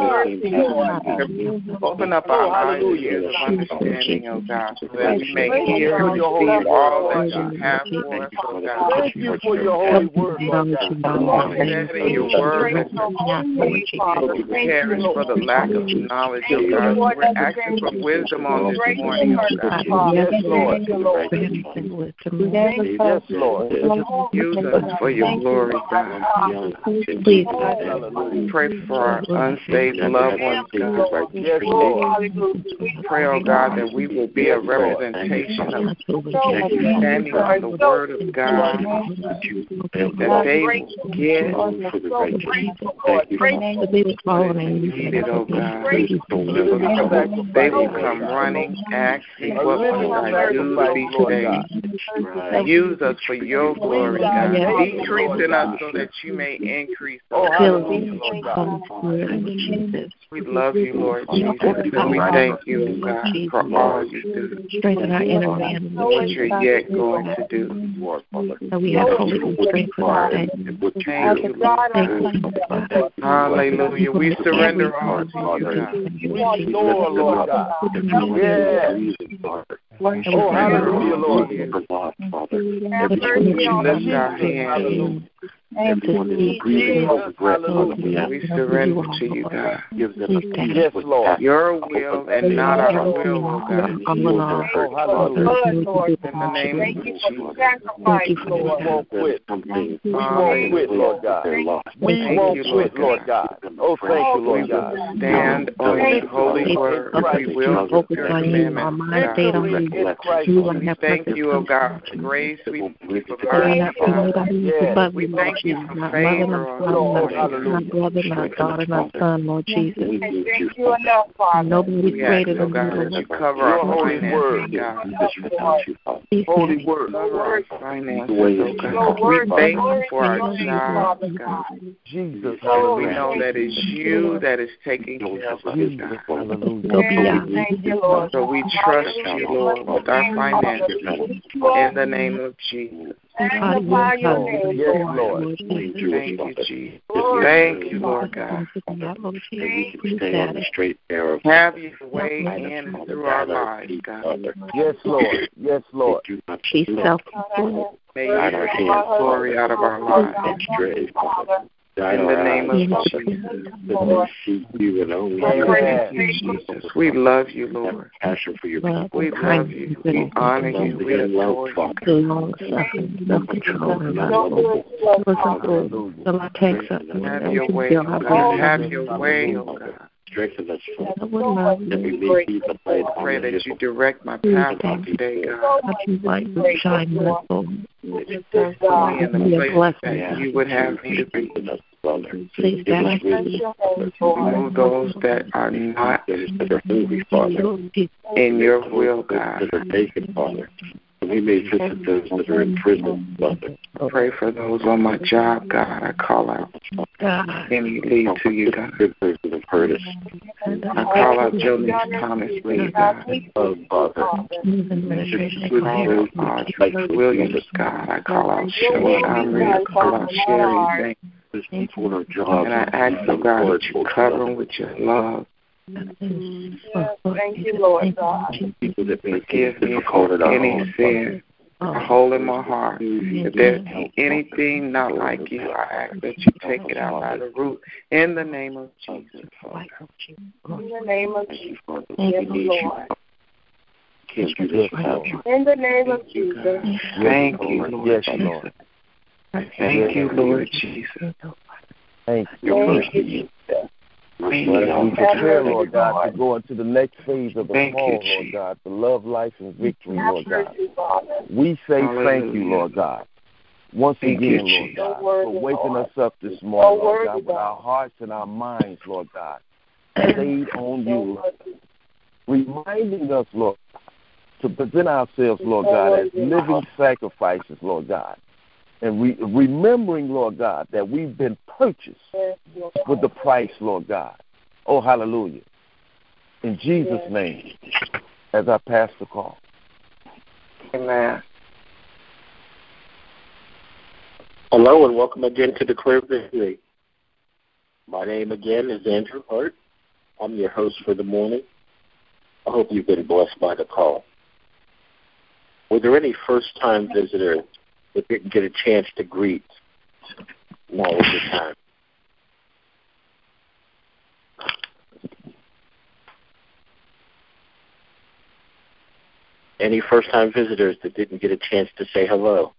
Open up our eyes and ears of understanding, oh God, so that we may hear and receive all that you have for us, oh God. Thank you for your holy word, Lord God. You said in your word that you perish for the lack of knowledge, oh God. So we're asking for wisdom on this morning, oh God. Yes, Lord. Yes, Lord. Use us for your glory, God. Please pray for our unsaved family's loved ones, God. Yes, Lord. We pray, oh God, that we will be a representation of standing on the word of God, that they will get need it, oh God. They will come running, asking, what must I do these days? Use us for your glory, God. Decrease in us so that you may increase. We love you, Lord Jesus, and we thank you, God, for all you do. Strengthen our inner man. What you're yet going to do. We have Holy strength for that. Thank you, Lord. Hallelujah. We surrender all to you, God. Lord God. Yeah. Oh, hallelujah, Lord. We lift our hands. We surrender to you, God. Yes, Lord. Your will and not our will, oh God. In the name of Jesus. We won't quit. We won't quit, Lord God. We won't quit, Lord God. Oh, thank you, Lord God. Stand on your holy word. We will keep your commandments, God. We thank you, oh God, for grace. We thank you for mercy, God. We thank you for favor, oh my brother, my daughter, my son, Lord Jesus. Nobody's greater than God, that you cover our finances, God. Holy word. Cover our finances, oh God. We thank you for our jobs, God. Jesus. And we know that it's you that is taking care of us, God. So we trust you, Lord, with our finances. In the name of Jesus. Yes, Lord. Thank you, Jesus. Thank you, Lord God. Have your way in and through our lives, God. Yes, Lord. Yes, Lord. She's self-controlled. May you bring glory out of our lives. In the name of Jesus. Jesus. We love you, Lord. We love you. We honor you. We adore you. Have your way, oh God. Have your way, oh God. Strengthen us, Pray that you direct my path on today, God. In the place that you would have me to be. Remove those that are not in your will, God. We may visit those that are in prison, Father. Pray for those on my job, God. I call out any lead to you, God. I call out Jonas Thomas Lee, God. Williams, God. I call out Sean Reed. I call out Sherry. And I ask, oh God, that you cover them with your love. Thank you, Lord God. Forgive me for any sin I hold in my heart. If there's anything not like you, I ask that you take it out by the root. In the name of Jesus. In the name of Jesus. Yes, Lord. In the name of Jesus. Thank you, Lord Jesus. Thank you, Lord Jesus. Thank you. We prepare, Lord God, to go into the next phase of the call, Lord God, the love, life, and victory, Lord God. We say thank you, Lord God. Once again, Lord God, for waking us up this morning, Lord God, with our hearts and our minds, Lord God, stayed on you, Lord. Reminding us, Lord, to present ourselves, Lord God, as living sacrifices, Lord God. And remembering, Lord God, that we've been purchased with the price, Lord God. Oh, hallelujah. In Jesus' name, as I pass the call. Amen. Hello and welcome again to Declare Victory. My name again is Andrew Hart. I'm your host for the morning. I hope you've been blessed by the call. Were there any first-time visitors that didn't get a chance to greet? Now is the time. Any first-time visitors that didn't get a chance to say hello?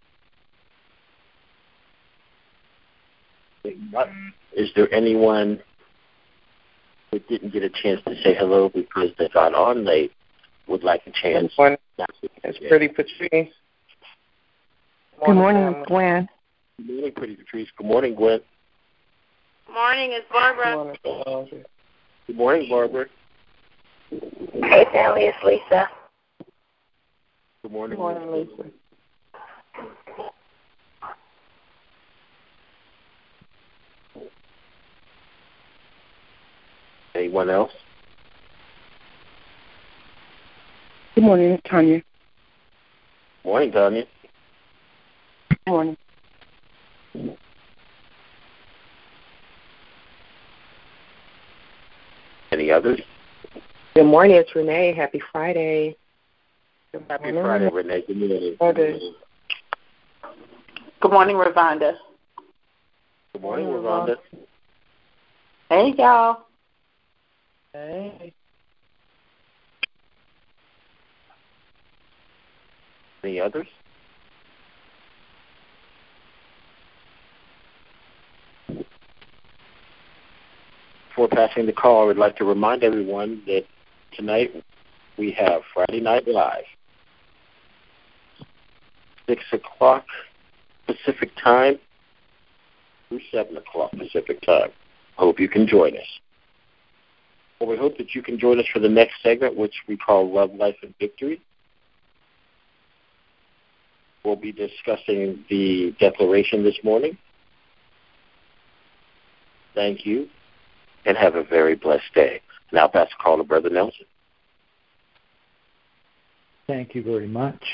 Is there anyone that didn't get a chance to say hello because they got on late would like a chance. It's Pretty Patrice. Good morning, Gwen. Good morning, Pretty Patrice. Good morning, Gwen. Good morning, it's Barbara. Good morning, Barbara. Hey, family, it's Lisa. Good morning. Good morning, Lisa. Anyone else? Good morning, it's Tanya. Morning, Tanya. Good morning. Any others? Good morning, it's Renee. Happy Friday. Happy Friday, Renee. Good morning. Good morning, Ravonda. Good morning, Ravonda. Hey, y'all. Hey. Any others? Before passing the call, I would like to remind everyone that tonight we have Friday Night Live, 6 o'clock Pacific time through 7 o'clock Pacific time. Hope you can join us. Well, we hope that you can join us for the next segment, which we call Love, Life, and Victory. We'll be discussing the declaration this morning. Thank you, and have a very blessed day. Now pass the call to Brother Nelson. Thank you very much.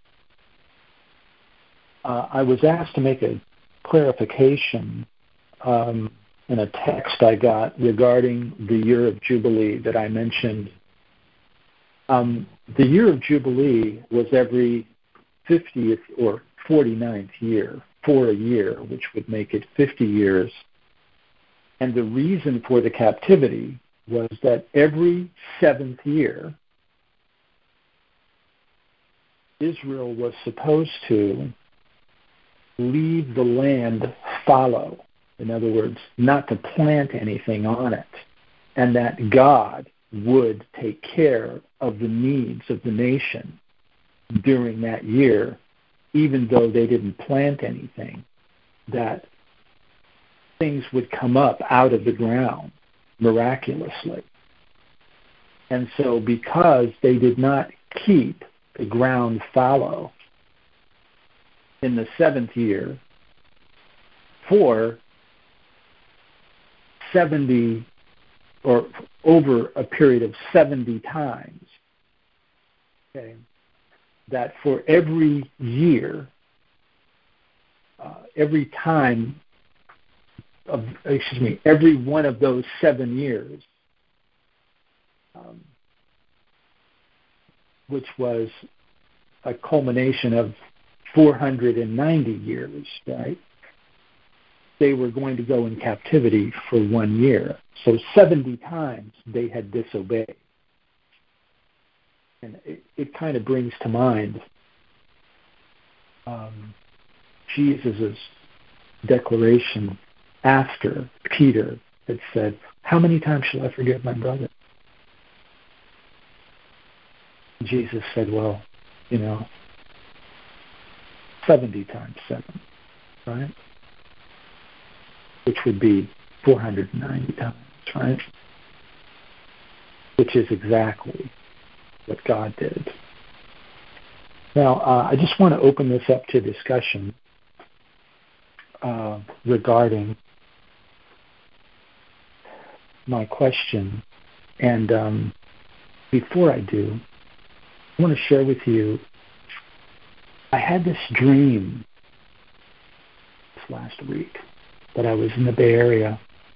I was asked to make a clarification in a text I got regarding the year of Jubilee that I mentioned. The year of Jubilee was every 50th or 49th year for a year, which would make it 50 years. And the reason for the captivity was that every 7th year, Israel was supposed to leave the land fallow. In other words, not to plant anything on it. And that God would take care of the needs of the nation during that year, even though they didn't plant anything, that things would come up out of the ground miraculously. And so because they did not keep the ground fallow in the 7th year for 70 or over a period of 70 times, okay, that for every year, every one of those 7 years, which was a culmination of 490 years, right? They were going to go in captivity for 1 year. So 70 times they had disobeyed. And it kind of brings to mind Jesus' declaration after Peter had said, "How many times shall I forgive my brother?" Jesus said, well, 70 times 7, right? Which would be 490 times, right? Which is exactly what God did. Now, I just want to open this up to discussion regarding my question. And before I do, I want to share with you, I had this dream this last week that I was in the Bay Area.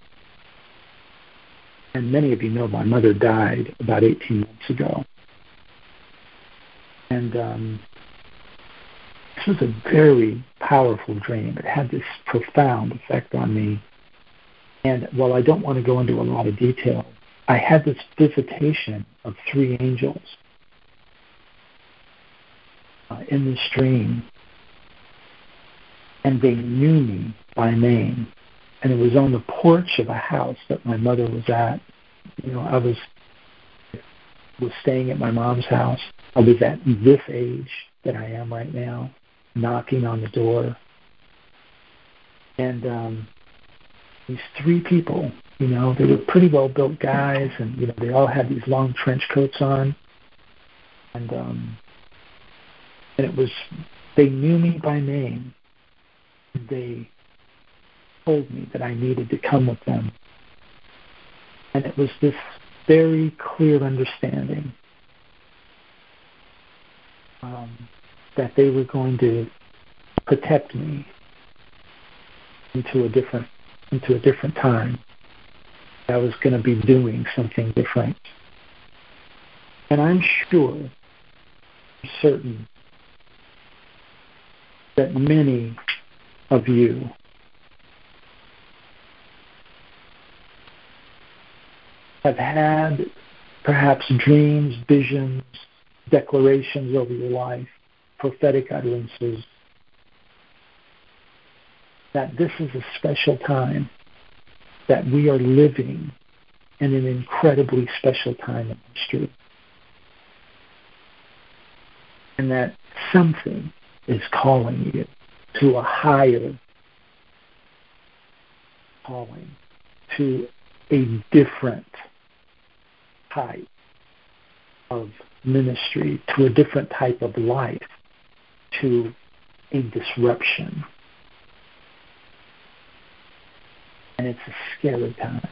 And many of you know my mother died about 18 months ago. And this was a very powerful dream. It had this profound effect on me. And while I don't want to go into a lot of detail, I had this visitation of 3 angels in this dream. And they knew me by name. And it was on the porch of a house that my mother was at. I was staying at my mom's house. I was at this age that I am right now, knocking on the door. And these three people, they were pretty well-built guys, and, they all had these long trench coats on. And it was, they knew me by name. They told me that I needed to come with them. And it was this very clear understanding that they were going to protect me into a different time. I was going to be doing something different. And I'm certain that many of you have had perhaps dreams, visions, declarations over your life, prophetic utterances, that this is a special time, that we are living in an incredibly special time in history, and that something is calling you to a higher calling, to a different type of ministry, to a different type of life, to a disruption. And it's a scary time.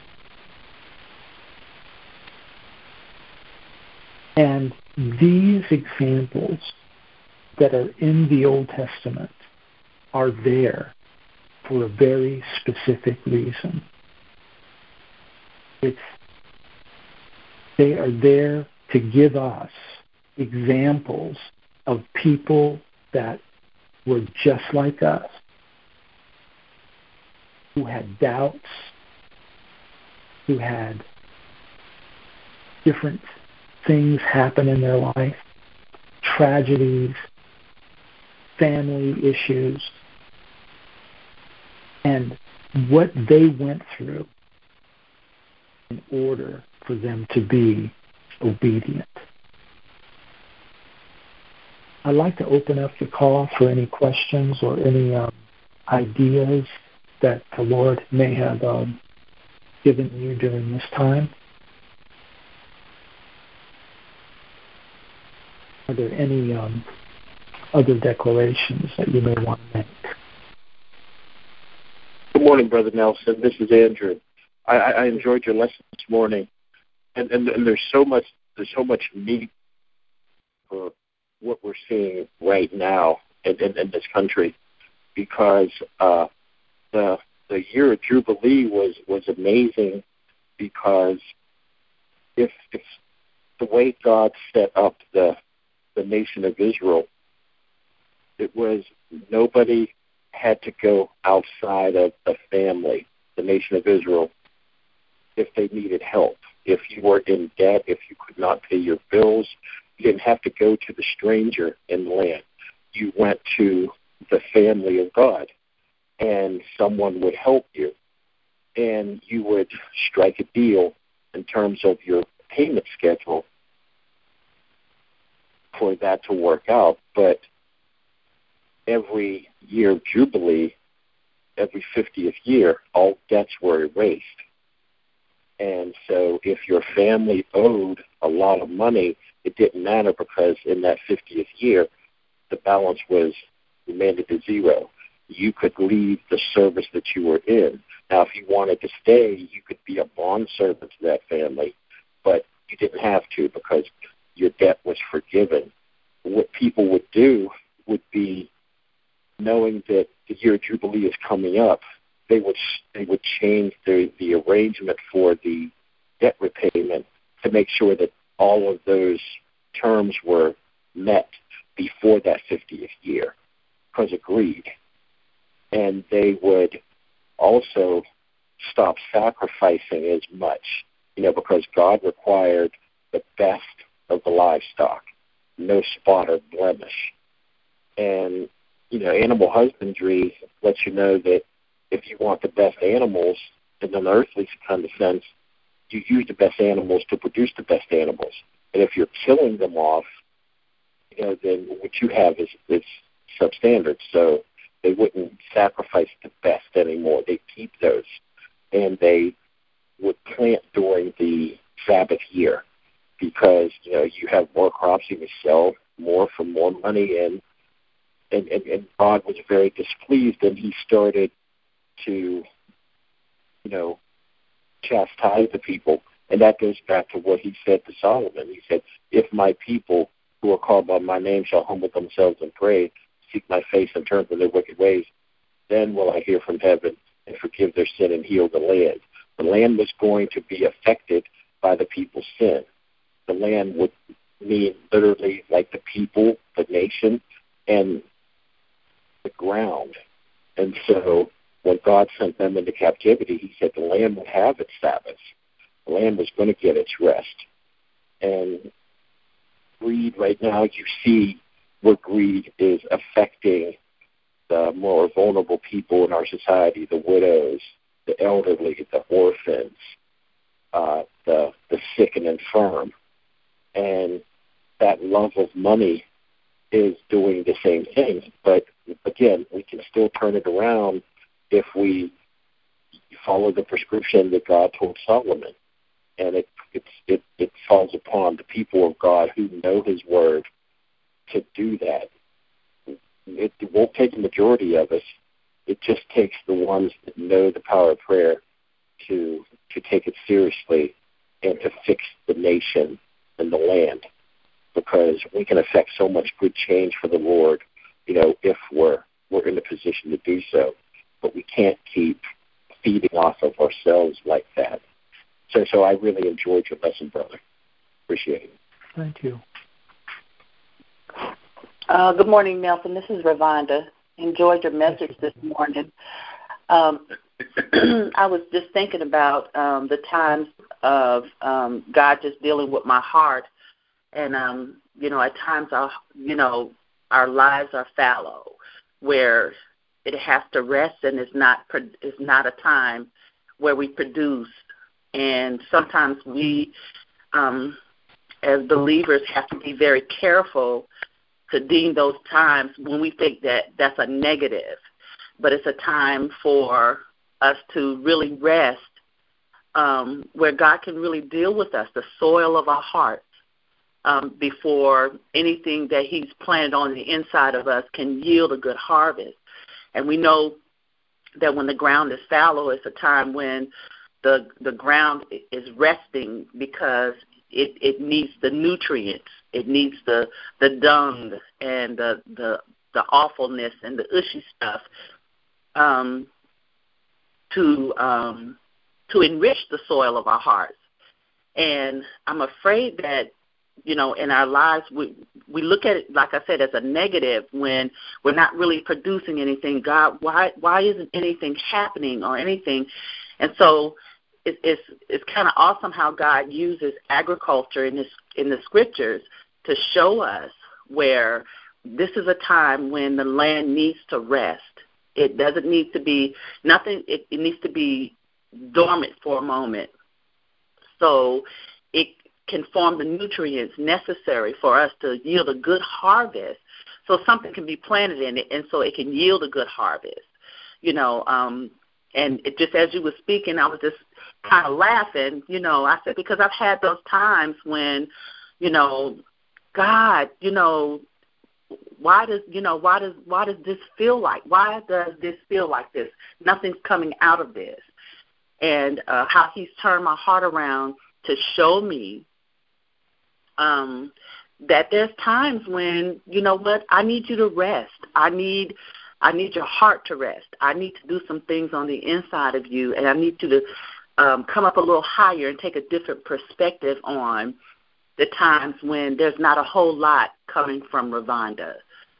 And these examples that are in the Old Testament are there for a very specific reason. They are there to give us examples of people that were just like us, who had doubts, who had different things happen in their life, tragedies, family issues, and what they went through in order for them to be obedient. I'd like to open up the call for any questions or any ideas that the Lord may have given you during this time. Are there any other declarations that you may want to make? Good morning, Brother Nelson. This is Andrew. I enjoyed your lesson this morning, and there's so much need for what we're seeing right now in this country, because the year of Jubilee was amazing, because if the way God set up the nation of Israel, it was nobody had to go outside of the family, the nation of Israel, if they needed help. If you were in debt, if you could not pay your bills, you didn't have to go to the stranger in the land. You went to the family of God, and someone would help you, and you would strike a deal in terms of your payment schedule for that to work out. But every year of Jubilee, every 50th year, all debts were erased. And so if your family owed a lot of money, it didn't matter, because in that 50th year, the balance was remanded to zero. You could leave the service that you were in. Now, if you wanted to stay, you could be a bondservant to that family, but you didn't have to, because your debt was forgiven. What people would do would be, knowing that the year of Jubilee is coming up, they would change the arrangement for the debt repayment to make sure that all of those terms were met before that 50th year, because of greed. And they would also stop sacrificing as much, because God required the best of the livestock, no spot or blemish. And, animal husbandry lets you know that if you want the best animals in an earthly kind of sense, you use the best animals to produce the best animals. And if you're killing them off, then what you have is substandard. So they wouldn't sacrifice the best anymore. They keep those. And they would plant during the Sabbath year because, you have more crops, you can sell more for more money. And God was very displeased, and he started to, chastise the people. And that goes back to what he said to Solomon. He said, if my people who are called by my name shall humble themselves and pray, seek my face and turn from their wicked ways, then will I hear from heaven and forgive their sin and heal the land. The land was going to be affected by the people's sin. The land would mean literally like the people, the nation, and the ground. And so when God sent them into captivity, he said the land would have its Sabbaths. The land was going to get its rest. And greed right now, you see where greed is affecting the more vulnerable people in our society, the widows, the elderly, the orphans, the sick and infirm. And that love of money is doing the same thing. But again, we can still turn it around if we follow the prescription that God told Solomon. And it falls upon the people of God who know his word to do that. It won't take the majority of us. It just takes the ones that know the power of prayer to take it seriously and to fix the nation and the land, because we can affect so much good change for the Lord, if we're in a position to do so. But we can't keep feeding off of ourselves like that. So I really enjoyed your lesson, brother. Appreciate it. Thank you. Good morning, Nelson. This is Ravonda. Enjoyed your message this morning. I was just thinking about the times of God just dealing with my heart. And, at times, our lives are fallow, where it has to rest, and it's not a time where we produce. And sometimes we, as believers, have to be very careful to deem those times when we think that that's a negative. But it's a time for us to really rest, where God can really deal with us, the soil of our hearts, before anything that he's planted on the inside of us can yield a good harvest. And we know that when the ground is fallow, it's a time when the ground is resting, because it needs the nutrients. It needs the dung and the awfulness and the ushy stuff to enrich the soil of our hearts. And I'm afraid that, in our lives, we look at it, like I said, as a negative when we're not really producing anything. God, why isn't anything happening or anything? And so it's kind of awesome how God uses agriculture in the scriptures to show us where this is a time when the land needs to rest. It doesn't need to be nothing. It needs to be dormant for a moment, so it can form the nutrients necessary for us to yield a good harvest. So something can be planted in it, and so it can yield a good harvest. And it just, as you were speaking, I was just kind of laughing. I said, because I've had those times when, God, why does this feel like? Why does this feel like this? Nothing's coming out of this. And how he's turned my heart around to show me that there's times when, I need you to rest. I need your heart to rest. I need to do some things on the inside of you, and I need you to come up a little higher and take a different perspective on the times when there's not a whole lot coming from Ravonda,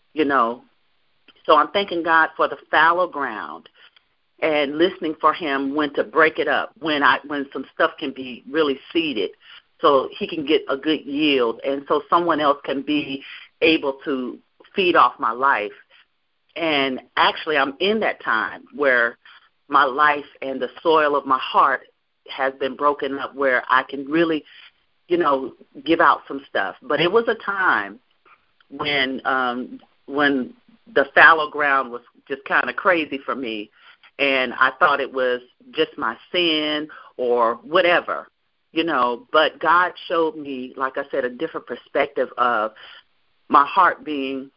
So I'm thanking God for the fallow ground and listening for him when to break it up, when some stuff can be really seeded so he can get a good yield, and so someone else can be able to feed off my life. And actually, I'm in that time where my life and the soil of my heart has been broken up where I can really, give out some stuff. But it was a time when the fallow ground was just kind of crazy for me, and I thought it was just my sin or whatever, But God showed me, like I said, a different perspective of my heart being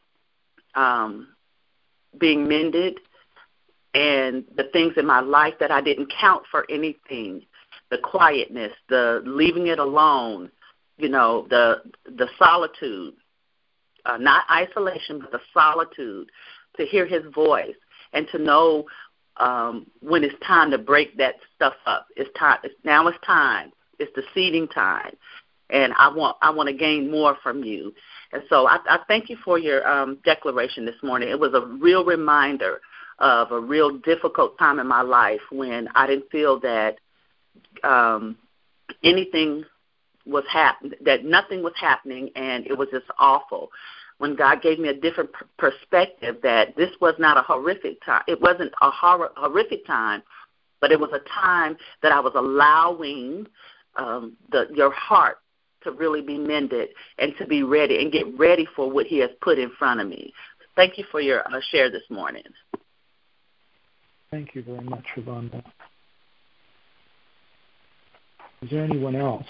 mended, and the things in my life that I didn't count for anything, the quietness, the leaving it alone, the solitude, not isolation, but the solitude, to hear his voice and to know when it's time to break that stuff up. Now it's time. It's the seeding time, and I want to gain more from you. And so I thank you for your declaration this morning. It was a real reminder of a real difficult time in my life when I didn't feel that anything was that nothing was happening, and it was just awful. When God gave me a different perspective, that this was not a horrific time. It wasn't a horrific time, but it was a time that I was allowing your heart to really be mended and to be ready and get ready for what he has put in front of me. Thank you for your share this morning. Thank you very much, Yvonne. Is there anyone else?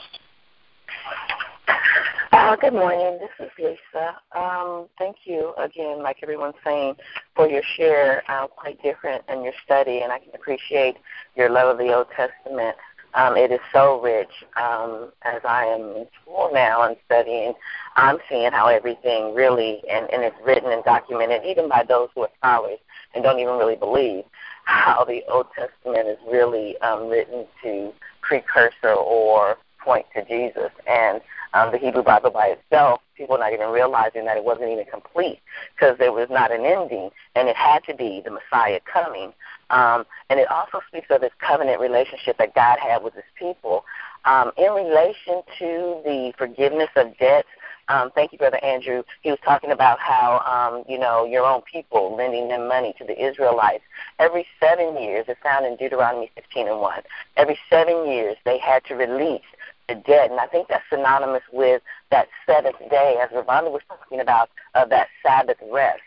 Good morning. This is Lisa. Thank you again, like everyone's saying, for your share. Quite different in your study, and I can appreciate your love of the Old Testament. It is so rich. As I am in school now and studying, I'm seeing how everything really, and it's written and documented, even by those who are scholars and don't even really believe, how the Old Testament is really written to precursor or point to Jesus. And the Hebrew Bible by itself, people not even realizing that it wasn't even complete because there was not an ending, and it had to be the Messiah coming. And it also speaks of this covenant relationship that God had with his people. In relation to the forgiveness of debts, thank you, Brother Andrew. He was talking about how, your own people lending them money to the Israelites. Every 7 years, it's found in Deuteronomy 15:1. Every 7 years, they had to release the debt, and I think that's synonymous with that seventh day, as Ravonda was talking about, that Sabbath rest.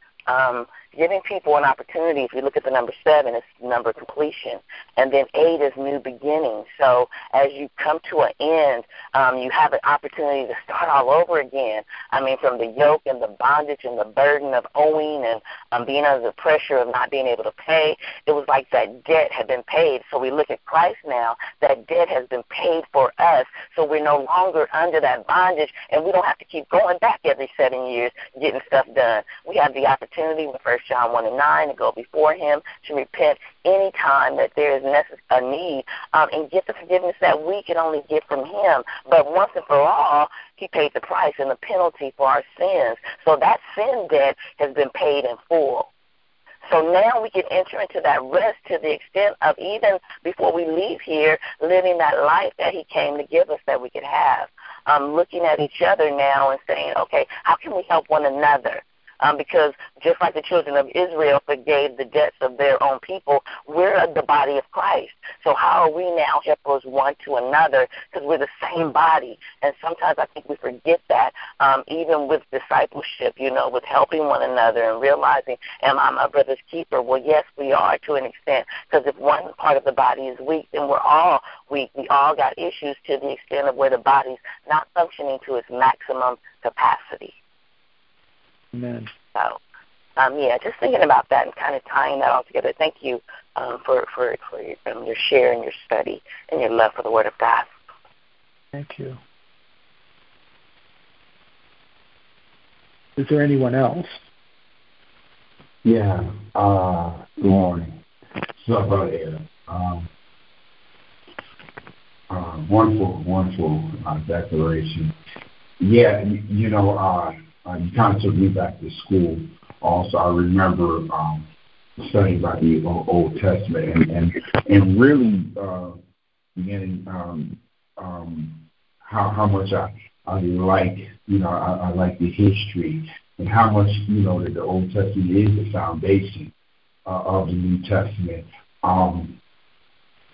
Giving people an opportunity. If you look at the number 7, it's the number of completion. And then 8 is new beginning. So as you come to an end, you have an opportunity to start all over again. I mean, from the yoke and the bondage and the burden of owing and being under the pressure of not being able to pay, it was like that debt had been paid. So we look at Christ now, that debt has been paid for us. So we're no longer under that bondage, and we don't have to keep going back every 7 years getting stuff done. We have the opportunity with 1 John 1:9 to go before him, to repent any time that there is a need, and get the forgiveness that we can only get from him. But once and for all, he paid the price and the penalty for our sins. So that sin debt has been paid in full. So now we can enter into that rest to the extent of, even before we leave here, living that life that he came to give us that we could have. Looking at each other now and saying, okay, how can we help one another? Because just like the children of Israel forgave the debts of their own people, we're the body of Christ. So how are we now helpers one to another? Because we're the same body. And sometimes I think we forget that, even with discipleship, with helping one another and realizing, am I my brother's keeper? Well, yes, we are to an extent, because if one part of the body is weak, then we're all weak. We all got issues to the extent of where the body's not functioning to its maximum capacity. Amen. So, just thinking about that and kind of tying that all together. Thank you for your share and your study and your love for the Word of God. Thank you. Is there anyone else? Yeah. Good morning. So, Brother Aaron, wonderful declaration. Yeah, you kind of took me back to school. Also, I remember studying about the Old Testament and really beginning how much I like I like the history and how much that the Old Testament is the foundation of the New Testament.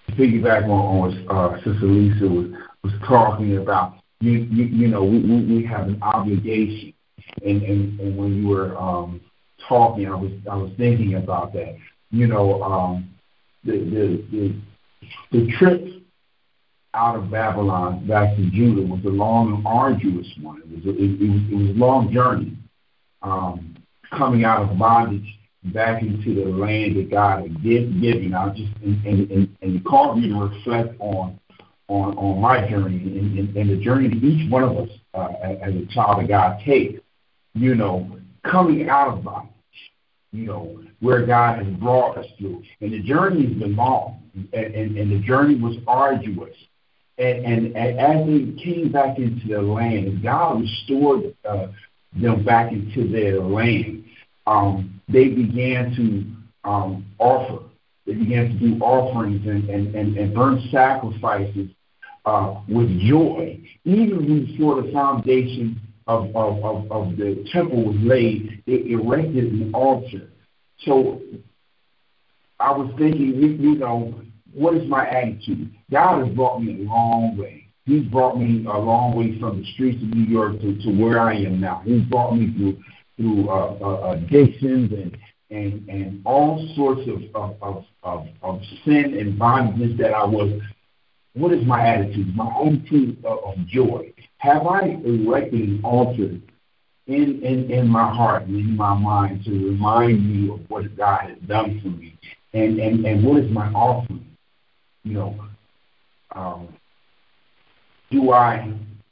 piggyback on what Sister Lisa was talking about. You know, we have an obligation, and when you were talking, I was thinking about that. You know, the trip out of Babylon back to Judah was a long and arduous one. It was a long journey, coming out of bondage back into the land that God had given. I just and caused me to reflect on my journey and the journey that each one of us as a child of God takes. You know, coming out of bondage. You know, where God has brought us through. And the journey has been long, and the journey was arduous. And as they came back into their land, God restored them back into their land. They began to offer. They began to do offerings and burn sacrifices with joy. Even before the foundation of the temple was laid, they erected an altar. So I was thinking, you know, what is my attitude? God has brought me a long way. He's brought me a long way from the streets of New York to where I am now. He's brought me through addictions and all sorts of sin and bondage that I was. What is my attitude? My attitude of joy. Have I erected an altar in my heart and in my mind to remind me of what God has done for me? And what is my offering? You know, do I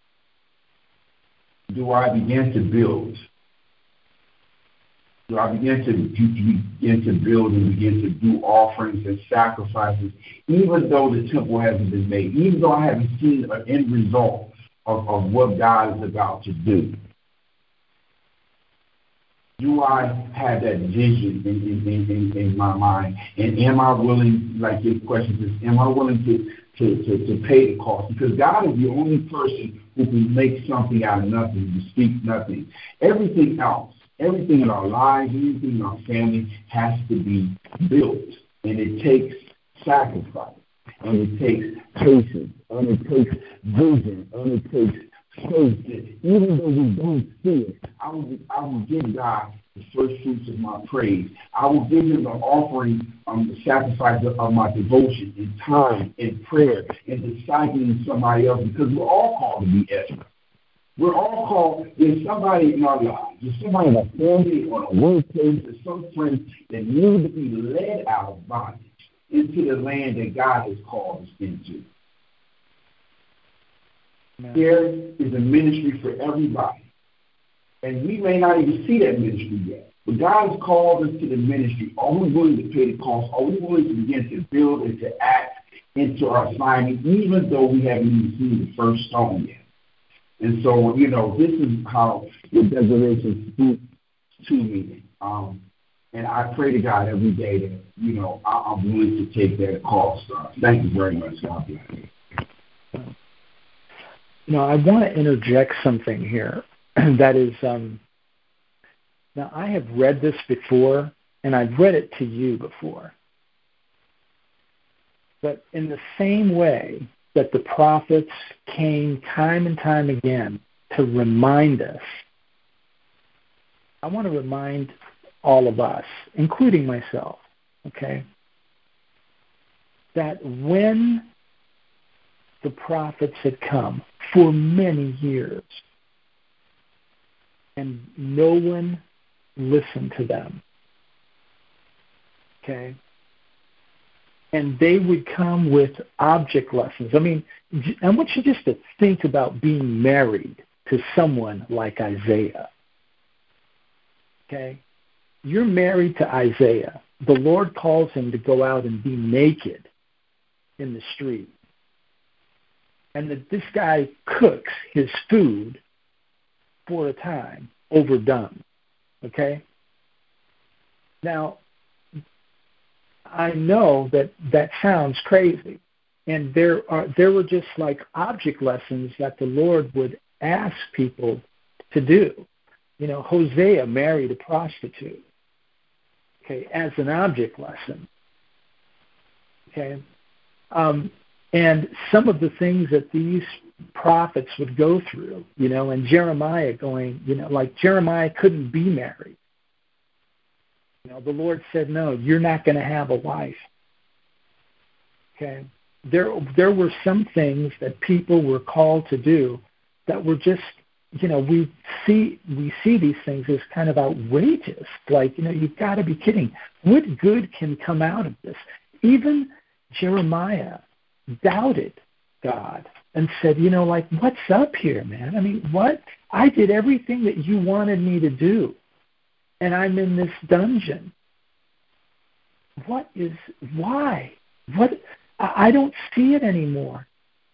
begin to build? Do I begin to build and begin to do offerings and sacrifices, even though the temple hasn't been made, even though I haven't seen an end result of what God is about to do? Do I have that vision in my mind? And am I willing, like your question is, am I willing to pay the cost? Because God is the only person who can make something out of nothing, who speaks nothing. Everything else, everything in our lives, everything in our family has to be built. And it takes sacrifice. And it takes patience. And it takes vision. And it takes faith. Even though we don't see it, I will give God the first fruits of my praise. I will give him the offering, the sacrifice of my devotion in time, in prayer, in discipling somebody else, because we're all called to be Ezra. We're all called. There's somebody in our lives. There's somebody in our family or a workplace. There's some friends that need to be led out of bondage into the land that God has called us into. Amen. There is a ministry for everybody. And we may not even see that ministry yet. But God has called us to the ministry. Are we willing to pay the cost? Are we willing to begin to build and to act into our assignment, even though we haven't even seen the first stone yet? And so, you know, this is how the declaration speaks to me. And I pray to God every day that, you know, I'm willing to take that cost. Thank you very much. God bless you. You know, I want to interject something here. That is, now I have read this before, and I've read it to you before. But in the same way that the prophets came time and time again to remind us, I want to remind all of us, including myself, okay, that when the prophets had come for many years, and no one listened to them. Okay? And they would come with object lessons. I mean, I want you just to think about being married to someone like Isaiah. Okay? You're married to Isaiah. The Lord calls him to go out and be naked in the street. And that this guy cooks his food for a time, overdone. Okay? Now, I know that sounds crazy. And there were just like object lessons that the Lord would ask people to do. You know, Hosea married a prostitute, okay, as an object lesson. Okay? And some of the things that these prophets would go through, and Jeremiah going, like Jeremiah couldn't be married. The Lord said, no, you're not going to have a wife. Okay? There were some things that people were called to do that were just, we see these things as kind of outrageous. Like, you've got to be kidding. What good can come out of this? Even Jeremiah doubted God and said, what's up here, man? I mean, what? I did everything that you wanted me to do, and I'm in this dungeon. Why? What? I don't see it anymore.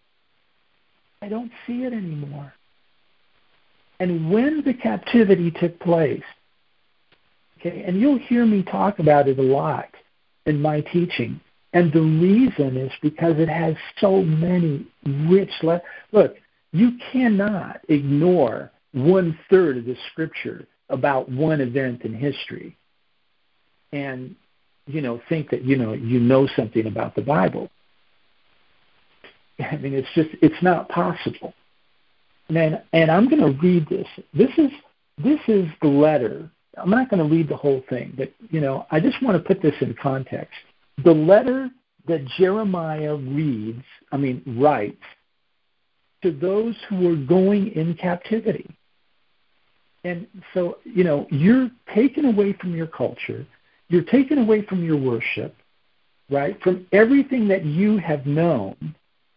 And when the captivity took place, okay, and you'll hear me talk about it a lot in my teaching, and the reason is because it has so many rich look, you cannot ignore 1/3 of the Scripture about one event in history and, think that, you know something about the Bible. I mean, it's not possible. And I'm going to read this. This is the letter. I'm not going to read the whole thing, but, I just want to put this in context. The letter that Jeremiah writes to those who are going in captivity. And so, you're taken away from your culture. You're taken away from your worship, right? From everything that you have known,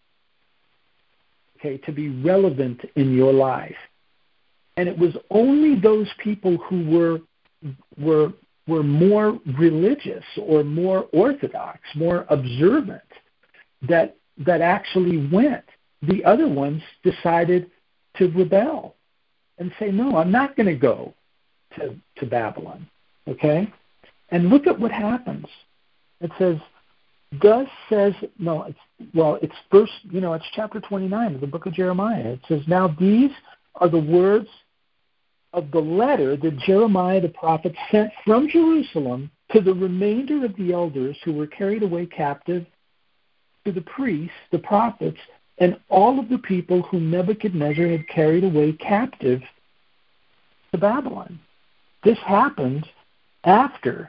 okay, to be relevant in your life. And it was only those people who were more religious or more orthodox, more observant, that actually went. The other ones decided to rebel and say, no, I'm not going to go to Babylon. Okay? And look at what happens. It says, thus says, it's verse, it's chapter 29 of the book of Jeremiah. It says, now these are the words of the letter that Jeremiah the prophet sent from Jerusalem to the remainder of the elders who were carried away captive, to the priests, the prophets, and all of the people whom Nebuchadnezzar had carried away captive to Babylon. This happened after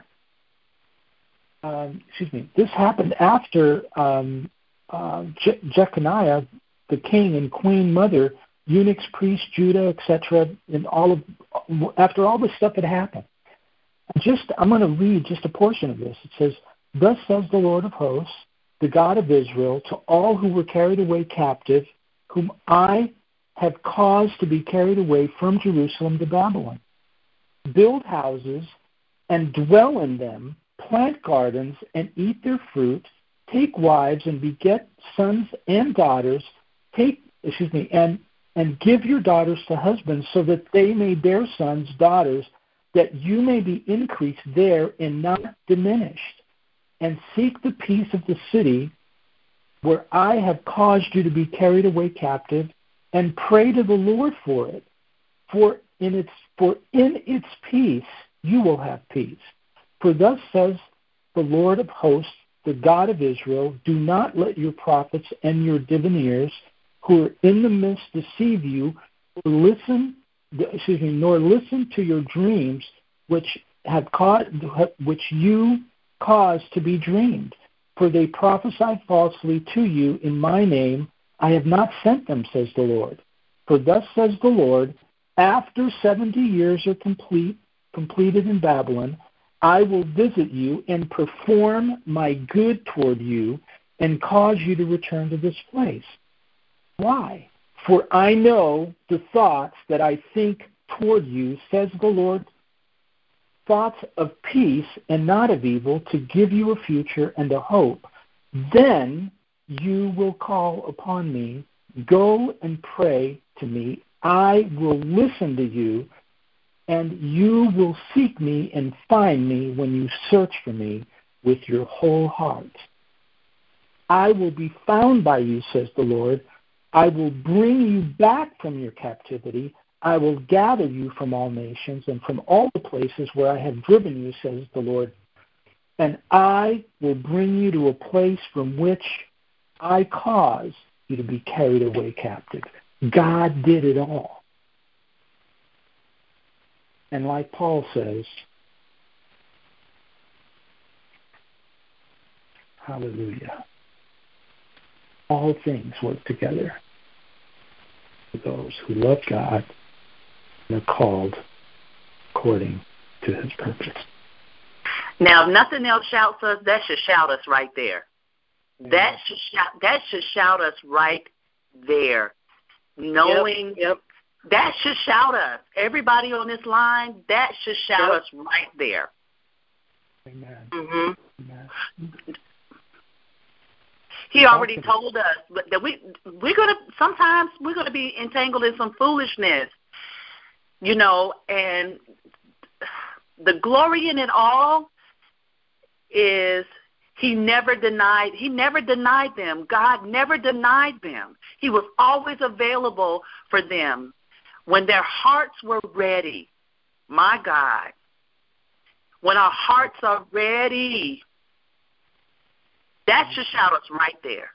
Jeconiah, the king and queen mother, eunuchs, priests, Judah, etc., and after all this stuff had happened. I'm going to read just a portion of this. It says, thus says the Lord of hosts, the God of Israel, to all who were carried away captive, whom I have caused to be carried away from Jerusalem to Babylon. Build houses and dwell in them, plant gardens and eat their fruit, take wives and beget sons and daughters, and give your daughters to husbands, so that they may bear sons, daughters, that you may be increased there and not diminished. And seek the peace of the city where I have caused you to be carried away captive, and pray to the Lord for it. For in its peace you will have peace. For thus says the Lord of hosts, the God of Israel, do not let your prophets and your diviners who are in the midst deceive you, nor listen to your dreams, which you cause to be dreamed. For they prophesy falsely to you in my name. I have not sent them, says the Lord. For thus says the Lord, after 70 years are completed in Babylon, I will visit you and perform my good toward you and cause you to return to this place. Why? For I know the thoughts that I think toward you, says the Lord, thoughts of peace and not of evil, to give you a future and a hope. Then you will call upon me, go and pray to me. I will listen to you, and you will seek me and find me when you search for me with your whole heart. I will be found by you, says the Lord. I will bring you back from your captivity. I will gather you from all nations and from all the places where I have driven you, says the Lord. And I will bring you to a place from which I caused you to be carried away captive. God did it all. And like Paul says, hallelujah, all things work together for those who love God and are called according to his purpose. Now, if nothing else shouts us, that should shout us right there. That should shout us right there. Knowing that should shout us. Everybody on this line, that should shout us right there. Amen. Mm-hmm. Amen. He already told us that sometimes we're gonna be entangled in some foolishness, and the glory in it all is He never denied them. God never denied them. He was always available for them when their hearts were ready. My God. When our hearts are ready, that should shout us right there.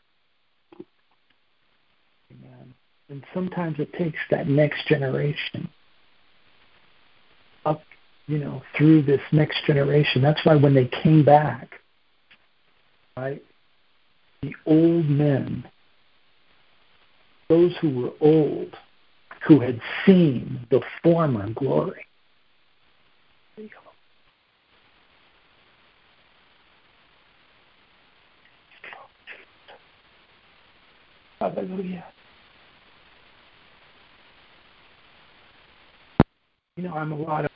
Amen. And sometimes it takes that next generation up, through this next generation. That's why when they came back, right, the old men, those who were old, who had seen the former glory. There you go. Hallelujah. I'm a lot